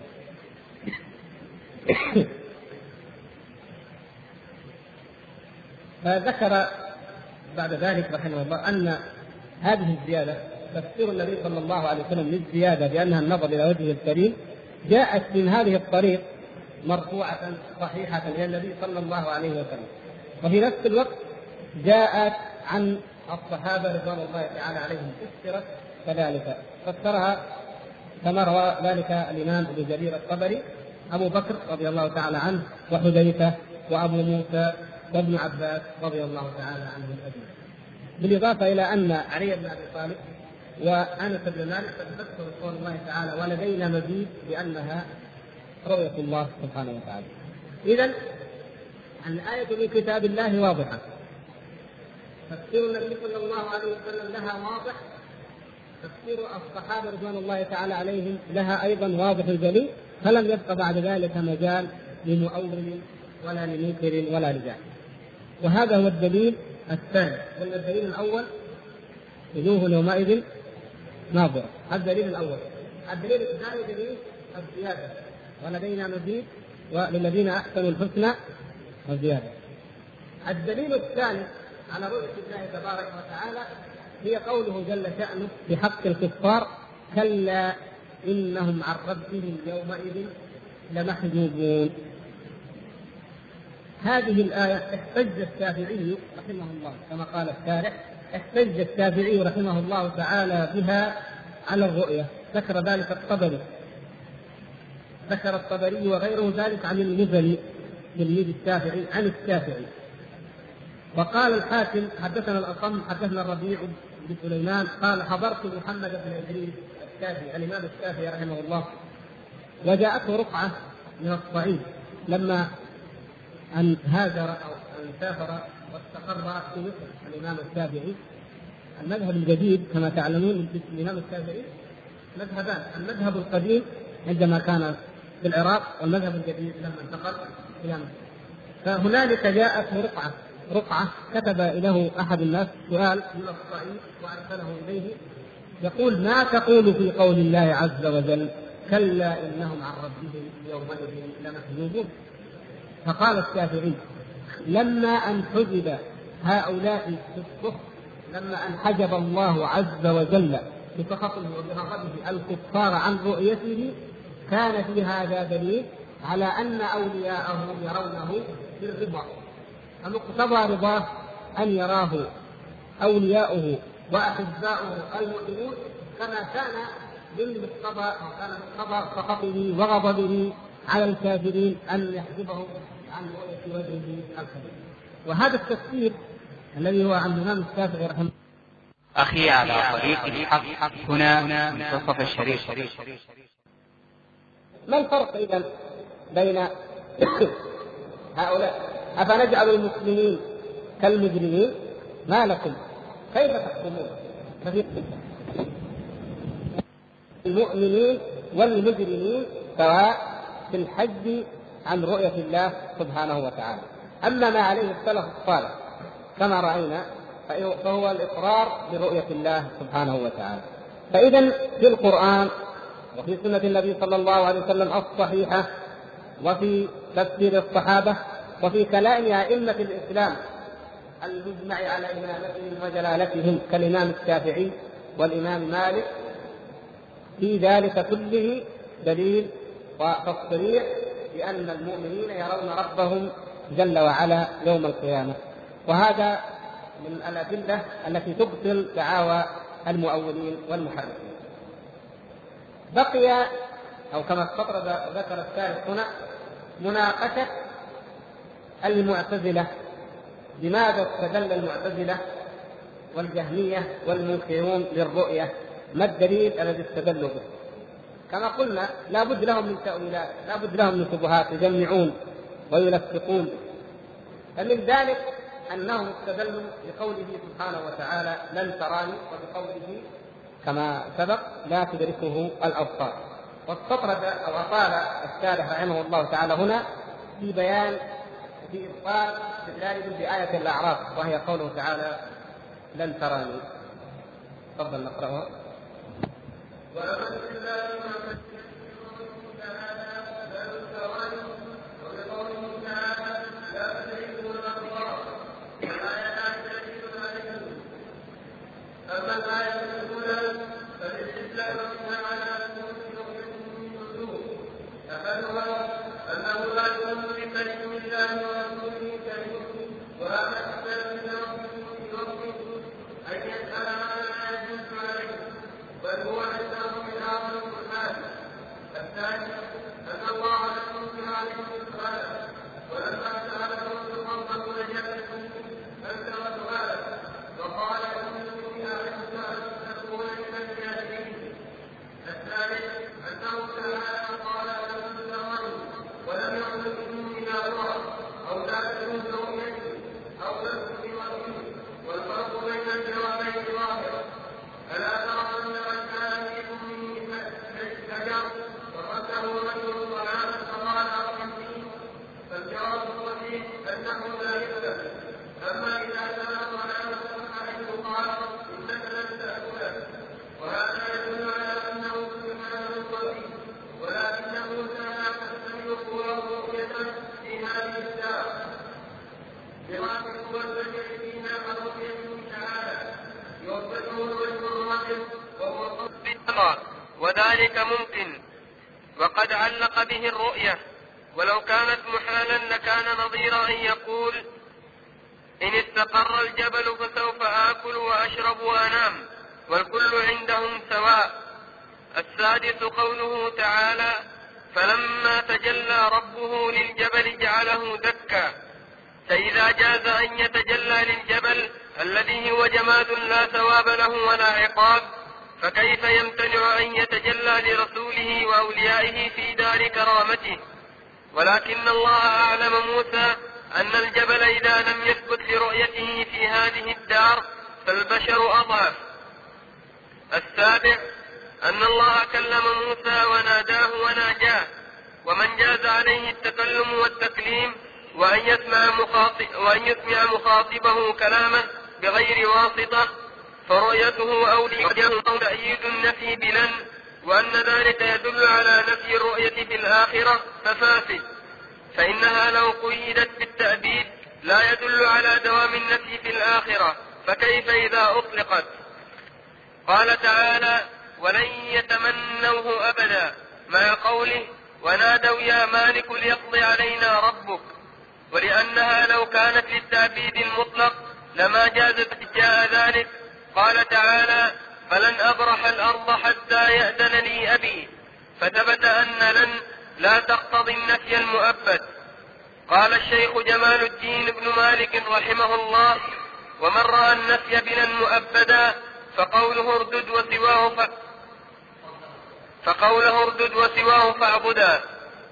A: فذكر بعد ذلك رحمه الله أن هذه الزيادة تفسير النبي صلى الله عليه وسلم للزيادة بأنها النظر إلى وجهه الكريم جاءت من هذه الطريق مرفوعة صحيحة إلى النبي صلى الله عليه وسلم، وفي نفس الوقت جاءت عن الصحابة رضوان الله تعالى عليهم فسرت كذلك، فسرها كما روى ذلك الإمام ابن جرير الطبري أبو بكر رضي الله تعالى عنه وحذيفة وأبو موسى وابن عباس رضي الله تعالى عنهم أجمعين، بالإضافة إلى أن علي بن أبي طالب وأنس بن مالك فسروا قول الله تعالى ولدينا مزيد بأنها رؤية الله سبحانه وتعالى. إذن الآية من كتاب الله واضحة، تفسير النبي صلى الله عليه وسلم لها واضح، تفسير الصحابة رضوان الله تعالى عليهم لها أيضا واضح الجلي، فلم يبقى بعد ذلك مجال لمؤول ولا لمنكر ولا لجاهل. وهذا هو الدليل الثاني. قلنا الدليل الأول وجوه يومئذ ناظرة، هذا الدليل الأول. الدليل الثاني دليل الزيادة ولدينا مزيد وللذين أحسنوا الحسنى والزيادة. الدليل الثالث على رؤية الله تبارك وتعالى هي قوله جل شأنه في حق الكفار كلا إنهم عن ربهم يومئذ لمحجوبون. هذه الآية احتج الشافعي رحمه الله كما قال الشارح، احتج الشافعي رحمه الله تعالى بها على الرؤية، ذكر ذلك الطبري ذكر الطبري وغيره ذلك عن المزني تلميذ الشافعي عن الشافعي. وقال الحاكم حدثنا الأصم حدثنا الربيع بن سليمان قال حضرت محمد بن إدريس الشافعي الإمام الشافعي رحمه الله، وجاءته رقعة من الصعيد لما أن هاجر أو أن سافر واستقر في مصر الإمام الشافعي. المذهب الجديد كما تعلمون الإمام الشافعي مذهبان، المذهب القديم عندما كان في العراق والمذهب الجديد لما انتقل إلى مصر. فهنالك جاءته رقعة رقعة كتب له أحد الناس سؤال من الصعيد وأرسله إليه يقول ما تقول في قول الله عز وجل كلا إنهم عن ربهم يومئذ لمحجوبون. فقال الشافعي لما أن حجب هؤلاء في الصف لما أن حجب الله عز وجل بسخطه وبغضبه الكفار عن رؤيته كان في هذا دليل على أن أولياءه يرونه بالرضا، فمقتضى رضاه أن يراه أولياؤه وأحباؤه المؤمنون كما كان من مقتضى أو كان مقتضى سخطه وغضبه على الكافرين أن يحجبهم عن رؤية وجهه الكريم. وهذا التفسير الذي هو عند الإمام الشافعي رحمه الله.
C: أخي على طريق الحق هنا منتصف الشريف.
A: ما الفرق إذن بين هؤلاء؟ أفنجعل المسلمين كالمجرمين؟ ما لكم كيف تحكمون؟ المؤمنين والمجرمين سواء في الحج عن رؤية الله سبحانه وتعالى. أما ما عليه السلف الصالح كما رأينا فهو الإقرار برؤية الله سبحانه وتعالى. فإذا في القرآن وفي سنة النبي صلى الله عليه وسلم الصحيحة وفي تفسير الصحابة وفي كلام أئمة الإسلام المجمع على إمامتهم وجلالتهم كالإمام الشافعي والإمام مالك، في ذلك كله دليل وتصريح بأن المؤمنين يرون ربهم جل وعلا يوم القيامة. وهذا من الأدلة التي تبطل دعاوى المؤولين والمحرفين. بقي أو كما استطرد ذكر الثالث هنا مناقشة المعتزلة. لماذا استدل المعتزلة والجهمية والمنكرون للرؤية؟ ما الدليل الذي استدلوا به؟ كما قلنا لا بد لهم من تأويلات، لا بد لهم من شبهات يجمعون ويلفقون. فمن ذلك أنهم استدلوا بقوله سبحانه وتعالى لن تراني، وبقوله كما سبق لا تدركه الأبصار. واستطرد أو أطال الشارح رحمه الله تعالى هنا في بيان في إبطال استدلاله بآية الأعراف، وهي قوله تعالى لن تراني. تفضل نقرأها.
B: وذلك ممكن، وقد علق به الرؤية، ولو كانت محالا لكان نظير أن يقول إن استقر الجبل فسوف آكل وأشرب وأنام والكل عندهم سواء. السادس قوله تعالى فلما تجلى ربه للجبل جعله دكا، فإذا جاز أن يتجلى للجبل الذي هو جماد لا ثواب له ولا عقاب، فكيف يمتنع أن يتجلى لرسوله وأوليائه في دار كرامته؟ ولكن الله أعلم موسى أن الجبل إذا لم يثبت لرؤيته في هذه الدار فالبشر أضعف. السابع أن الله كلم موسى وناداه وناجاه، ومن جاز عليه التكلم والتكليم وأن يسمع مخاطب وأن يسمع مخاطبه كلامه بغير واسطة فرؤيته أولياءه تأييد النفي بلن، وأن ذلك يدل على نفي الرؤية في الآخرة ففاسد، فإنها لو قيدت بالتأبيد لا يدل على دوام النفي في الآخرة، فكيف إذا أطلقت؟ قال تعالى ولن يتمنوه أبدا مع قوله ونادوا يا مالك ليقضي علينا ربك، ولأنها لو كانت للتأبيد المطلق لما جازت جاء ذلك. قال تعالى فلن أبرح الأرض حتى يأذن لي أبي، فثبت أن لن لا تقتضي النفي المؤبد. قال الشيخ جمال الدين بن مالك رحمه الله ومن رأى النفي بلن مؤبدا فقوله اردد وسواه ف... فقوله اردد وسواه فاعبدا.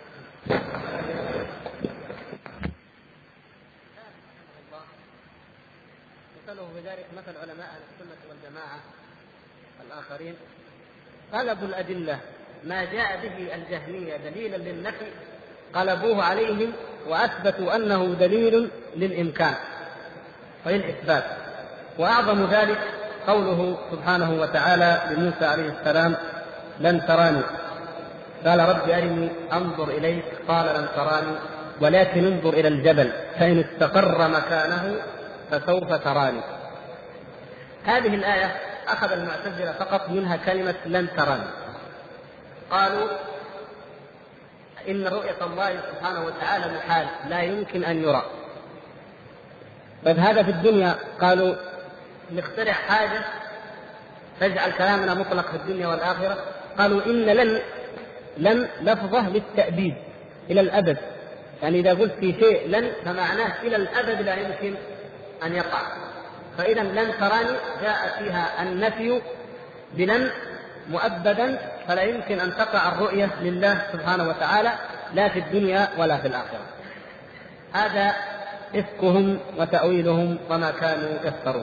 A: مثله بذلك مثل علماء أهل السنة والجماعة الآخرين قلبوا الأدلة ما جاء به الجهمية دليلا للنفي قلبوه عليهم وأثبتوا أنه دليل للإمكان وللإثبات. وأعظم ذلك قوله سبحانه وتعالى لموسى عليه السلام لن تراني، قال رب أرني أنظر إليك قال لن تراني ولكن انظر إلى الجبل فإن استقر مكانه فسوف تراني. هذه الآية أخذ المعتزلة فقط منها كلمة لن تراني، قالوا إن رؤية الله سبحانه وتعالى محال لا يمكن أن يرى. طيب هذا في الدنيا، قالوا نخترع حاجة تجعل كلامنا مطلق في الدنيا والآخرة. قالوا إن لن لن لفظة للتأبيد إلى الأبد، يعني إذا قلت في شيء لن فمعناه إلى الأبد لا يمكن أن يقع. فإذا لن تراني جاء فيها النفي بلن مؤبدا، فلا يمكن أن تقع الرؤية لله سبحانه وتعالى لا في الدنيا ولا في الآخرة. هذا إفكهم وتأويلهم وما كانوا يفترون.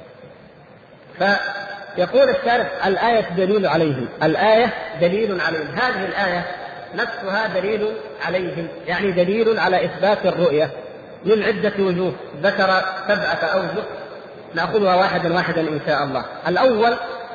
A: فيقول الشارح الآية دليل عليهم، الآية دليل عليهم، هذه الآية نفسها دليل عليهم، يعني دليل على إثبات الرؤية من عدة وجوه، ذكر سبعة أوجه نأخذها واحدا واحدا إن شاء الله. الأول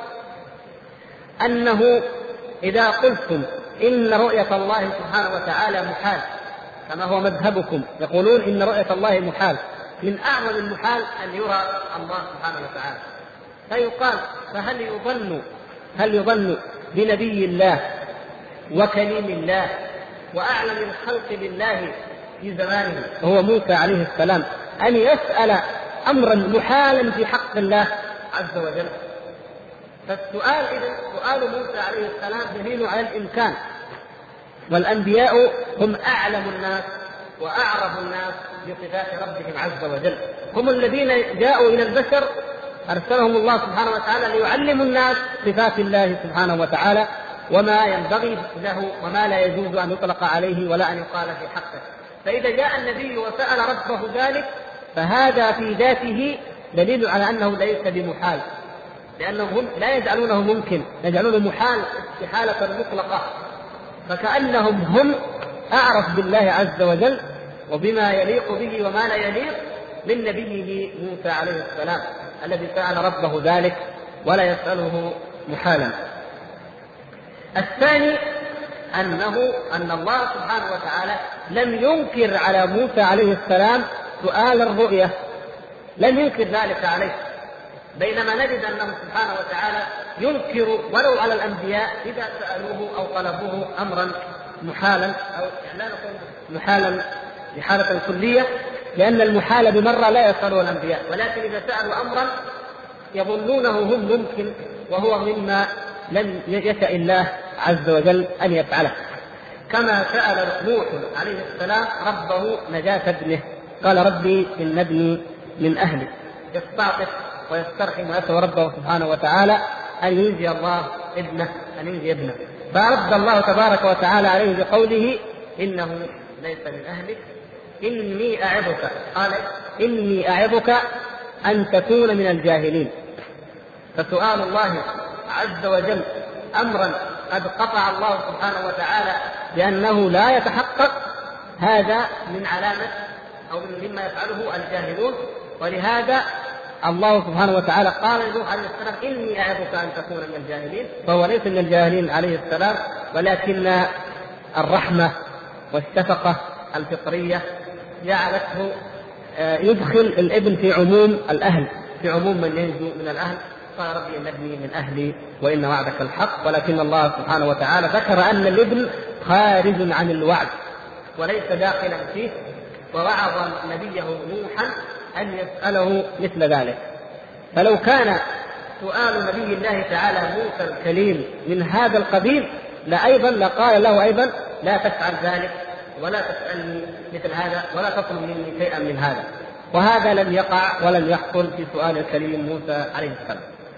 A: أنه إذا قلتم إن رؤية الله سبحانه وتعالى محال كما هو مذهبكم، يقولون إن رؤية الله محال، من أعظم المحال أن يرى الله سبحانه وتعالى. فيقال فهل يظن هل يظن بنبي الله وكليم الله وأعلم الخلق بالله في زمانه وهو موسى عليه السلام أن يسأل أمرا محالا في حق الله عز وجل؟ فالسؤال إذن سؤال موسى عليه السلام دليل على الإمكان، والأنبياء هم أعلم الناس وأعرف الناس بصفات ربهم عز وجل، هم الذين جاءوا إلى البشر أرسلهم الله سبحانه وتعالى ليعلموا الناس صفات الله سبحانه وتعالى وما ينبغي له وما لا يجوز أن يطلق عليه ولا أن يقال في حقه. فإذا جاء النبي وسأل ربه ذلك فهذا في ذاته دليل على أنه ليس بمحال، لأنهم لا يجعلونه ممكن، يجعلونه محال استحالة مطلقة، فكأنهم هم أعرف بالله عز وجل وبما يليق به وما لا يليق من نبيه موسى عليه السلام الذي سأل ربه ذلك ولا يسأله محالا. الثاني أنه أن الله سبحانه وتعالى لم ينكر على موسى عليه السلام سؤال الرؤية، لم ينكر ذلك عليه، بينما نجد أنه سبحانه وتعالى ينكر ولو على الأنبياء إذا سألوه أو طلبوه أمرا محالا، أو لا نقول محالا بحالة كلية، لأن المحال بمرة لا يسأله الأنبياء، ولكن إذا سألوا أمرا يظنونه هم ممكن وهو مما لم يشاء الله عز وجل أن يفعله، كما سأل نوح عليه السلام ربه نجاة ابنه، قال ربي إن ابني من أهلي، يستعطف ويسترحم ويسأل ربه سبحانه وتعالى أن ينجي الله ابنه، أن ينجي ابنه، فرد الله تبارك وتعالى عليه بقوله إنه ليس من أهلك إني أعظك، قال إني أعظك أن تكون من الجاهلين. فسؤال الله عز وجل أمرا قد قطع الله سبحانه وتعالى بأنه لا يتحقق، هذا من علامة أو مما يفعله الجاهلون، ولهذا الله سبحانه وتعالى قال لنوح عليه السلام إني أعظك أن تكون من الجاهلين، فهو ليس من الجاهلين عليه السلام، ولكن الرحمة والشفقة الفطرية جعلته يدخل الابن في عموم الأهل، في عموم من ينجو من الأهل، قال ربي إن ابني من أهلي وإن وعدك الحق، ولكن الله سبحانه وتعالى ذكر أن الابن خارج عن الوعد وليس داخلا فيه، ووعظ نبيه نوحا أن يسأله مثل ذلك. فلو كان سؤال نبي الله تعالى موسى الكليم من هذا القبيل لأيضا لقال له أيضا لا تفعل ذلك ولا تسألني مثل هذا ولا تطلب مني شيئا من هذا، وهذا لم يقع ولم يحصل في سؤال الكليم موسى عليه السلام.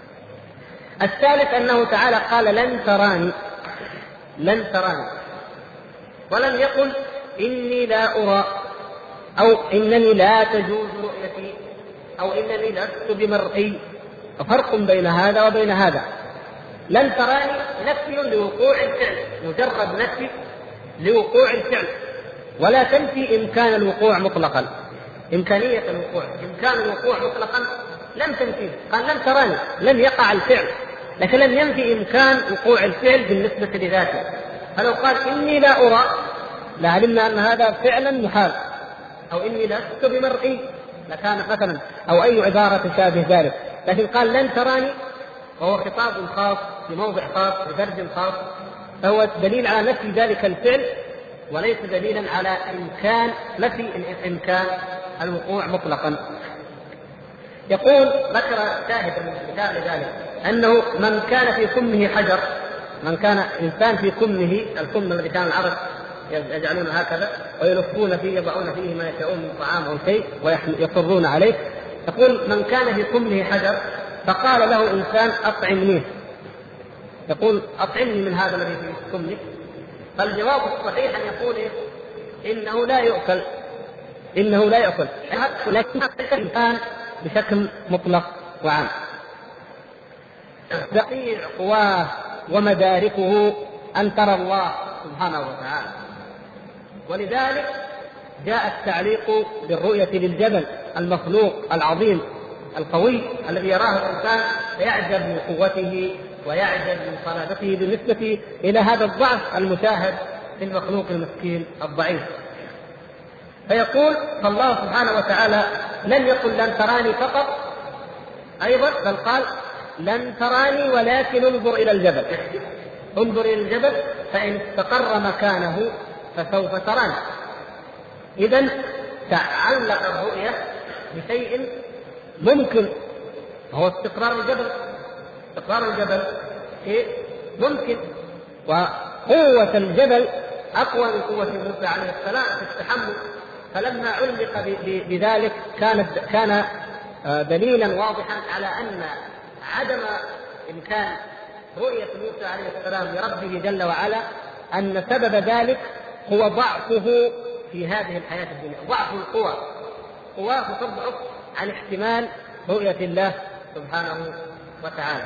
A: الثالث أنه تعالى قال لن تراني، لن تراني، ولم يقل إني لا أرى أو إنني لا تجوز رؤيتي أو إنني لست بمرئي، فرق بين هذا وبين هذا. لن تراني نفي لوقوع الفعل، مجرد نفي لوقوع الفعل، ولا تنفي إمكان الوقوع مطلقا، إمكانية الوقوع، إمكان الوقوع مطلقا لم تنفيه، قال لن تراني، لن يقع الفعل، لكن لم ينفي إمكان وقوع الفعل بالنسبة لذاته، فلو قال إني لا أرى لعلمنا أن هذا فعلا محال، أو إني لست بمرئي لكان مثلا، أو أي عبارة تشابه ذلك. لكن قال لن تراني وهو خطاب خاص في موضع خاص بفرد خاص، فهو دليل على نفي ذلك الفعل وليس دليلا على إمكان نفي إمكان الوقوع مطلقا. يقول ذكر شاهد مثال لذلك أنه من كان في كمه حجر، من كان إنسان في كمه، الكم الذي كان العرب يجعلون هكذا ويلفون فيه يضعون فيه ما يشاءون من طعام أو شيء ويصرون عليه. يقول من كان في كمه حجر فقال له إنسان أطعمنيه، يقول أطعمني من هذا الذي في كمك، فالجواب الصحيح أن يقول إنه لا يؤكل، إنه لا يأكل، لكن الإنسان بشكل مطلق وعام. تستطيع قواه ومداركه أن ترى الله سبحانه وتعالى، ولذلك جاء التعليق بالرؤية للجبل المخلوق العظيم القوي الذي يراه الإنسان فيعجب من قوته ويعجب من صلابته بالنسبة إلى هذا الضعف المشاهد في المخلوق المسكين الضعيف. فيقول فالله سبحانه وتعالى لم يقل لن تراني فقط أيضا، بل قال لن تراني ولكن انظر إلى الجبل، انظر إلى الجبل فإن استقر مكانه فسوف تراني. إذن تعلق الرؤية بشيء ممكن، هو استقرار الجبل. استقرار الجبل شيء ممكن، وقوة الجبل أقوى من قوة موسى عليه السلام في التحمل، فلما علق بذلك كان كان دليلا واضحا على أن عدم إمكان رؤية موسى عليه السلام لربه جل وعلا أن سبب ذلك هو ضعفه في هذه الحياة الدنيا، ضعف القوى، قواه تضعف عن احتمال رؤية الله سبحانه وتعالى.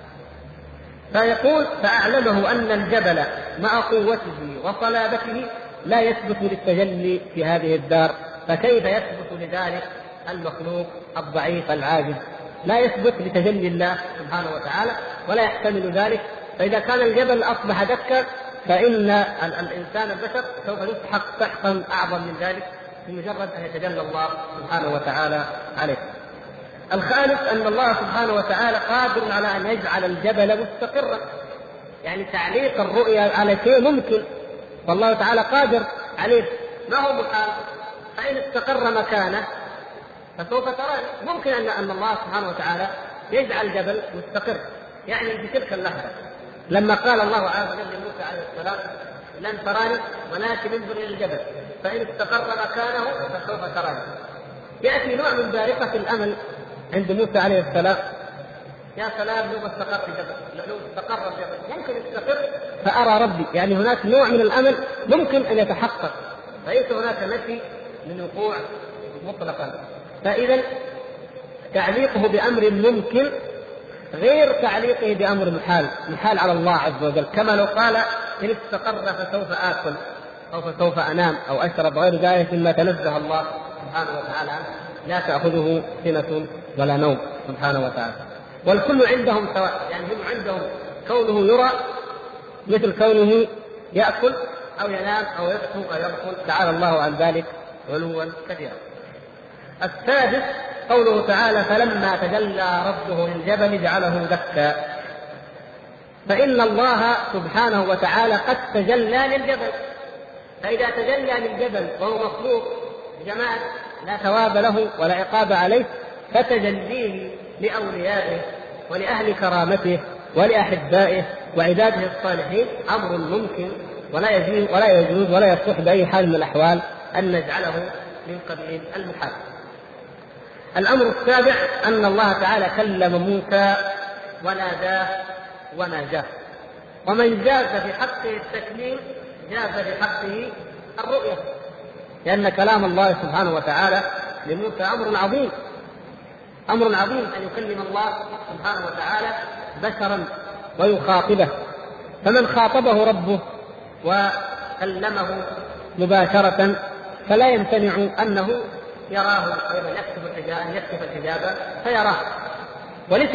A: فيقول فأعلمه أن الجبل مع قوته وصلابته لا يثبت للتجلي في هذه الدار، فكيف يثبت لذلك المخلوق الضعيف العاجز؟ لا يثبت لتجلي الله سبحانه وتعالى ولا يحتمل ذلك. فإذا كان الجبل أصبح دكا فإن الإنسان البشر سوف يسحق سحقا أعظم من ذلك بمجرد أن يتجلى الله سبحانه وتعالى عليه. الخامس أن الله سبحانه وتعالى قادر على أن يجعل الجبل مستقرا، يعني تعليق الرؤيا على شيء ممكن والله تعالى قادر عليه، ما هو محال. فإن استقر مكانه فسوف ترى ممكن أن الله سبحانه وتعالى يجعل الجبل مستقر، يعني في تلك اللحظة لما قال الله عز وجل لموسى عليه السلام لن تراني ولكن انظر إلى الجبل فإن استقر مكانه فسوف تراني. يأتي نوع من بارقة الأمل عند موسى عليه السلام، يا سلام لو استقر الجبل، لو استقر الجبل ممكن يستقر فأرى ربي، يعني هناك نوع من الأمل ممكن أن يتحقق، فليس هناك نفي للوقوع مطلقا. فإذا تعليقه بأمر ممكن غير تعليقه بأمر محال، محال على الله عز وجل، كما لو قال إن استقر فسوف آكل أو فسوف أنام أو أشرب غير ذلك مما تنزه الله سبحانه وتعالى لا تأخذه سنة ولا نوم سبحانه وتعالى. والكل عندهم سواء، يعني هم عندهم كونه يرى مثل كونه يأكل أو ينام أو يسكن أو يرقل، تعالى الله عن ذلك علوا كثيرا. السادس قوله تعالى فلما تجلى ربه للجبل جعله دكا، فإن الله سبحانه وتعالى قد تجلى للجبل، فإذا تجلى للجبل وهو مخلوق جماد لا ثواب له ولا عقاب عليه، فتجليه لأوليائه ولأهل كرامته ولأحبائه وعباده الصالحين أمر ممكن، ولا يجوز ولا يجوز ولا يصح بأي حال من الأحوال أن نجعله من قبيل المحال. الأمر السابع أن الله تعالى كلم موسى وناداه وناجاه، ومن جاز في حقه التكليم جاز في حقه الرؤية، لأن كلام الله سبحانه وتعالى لموسى أمر عظيم، أمر عظيم أن يكلم الله سبحانه وتعالى بشرا ويخاطبه. فمن خاطبه ربه وكلمه مباشرة فلا يمتنع أنه يراه أيضا يكشف الحجاب يكشف الحجاب فيراه.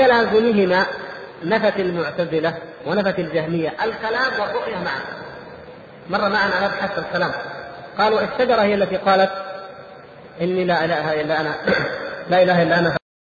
A: ولتلازمهما نفت المعتزلة ونفت الجهمية الكلام والرؤية معا، مر معنا نبحث الكلام. قالوا الشجرة هي التي قالت إني لا إله إلا أنا لا إله إلا أنا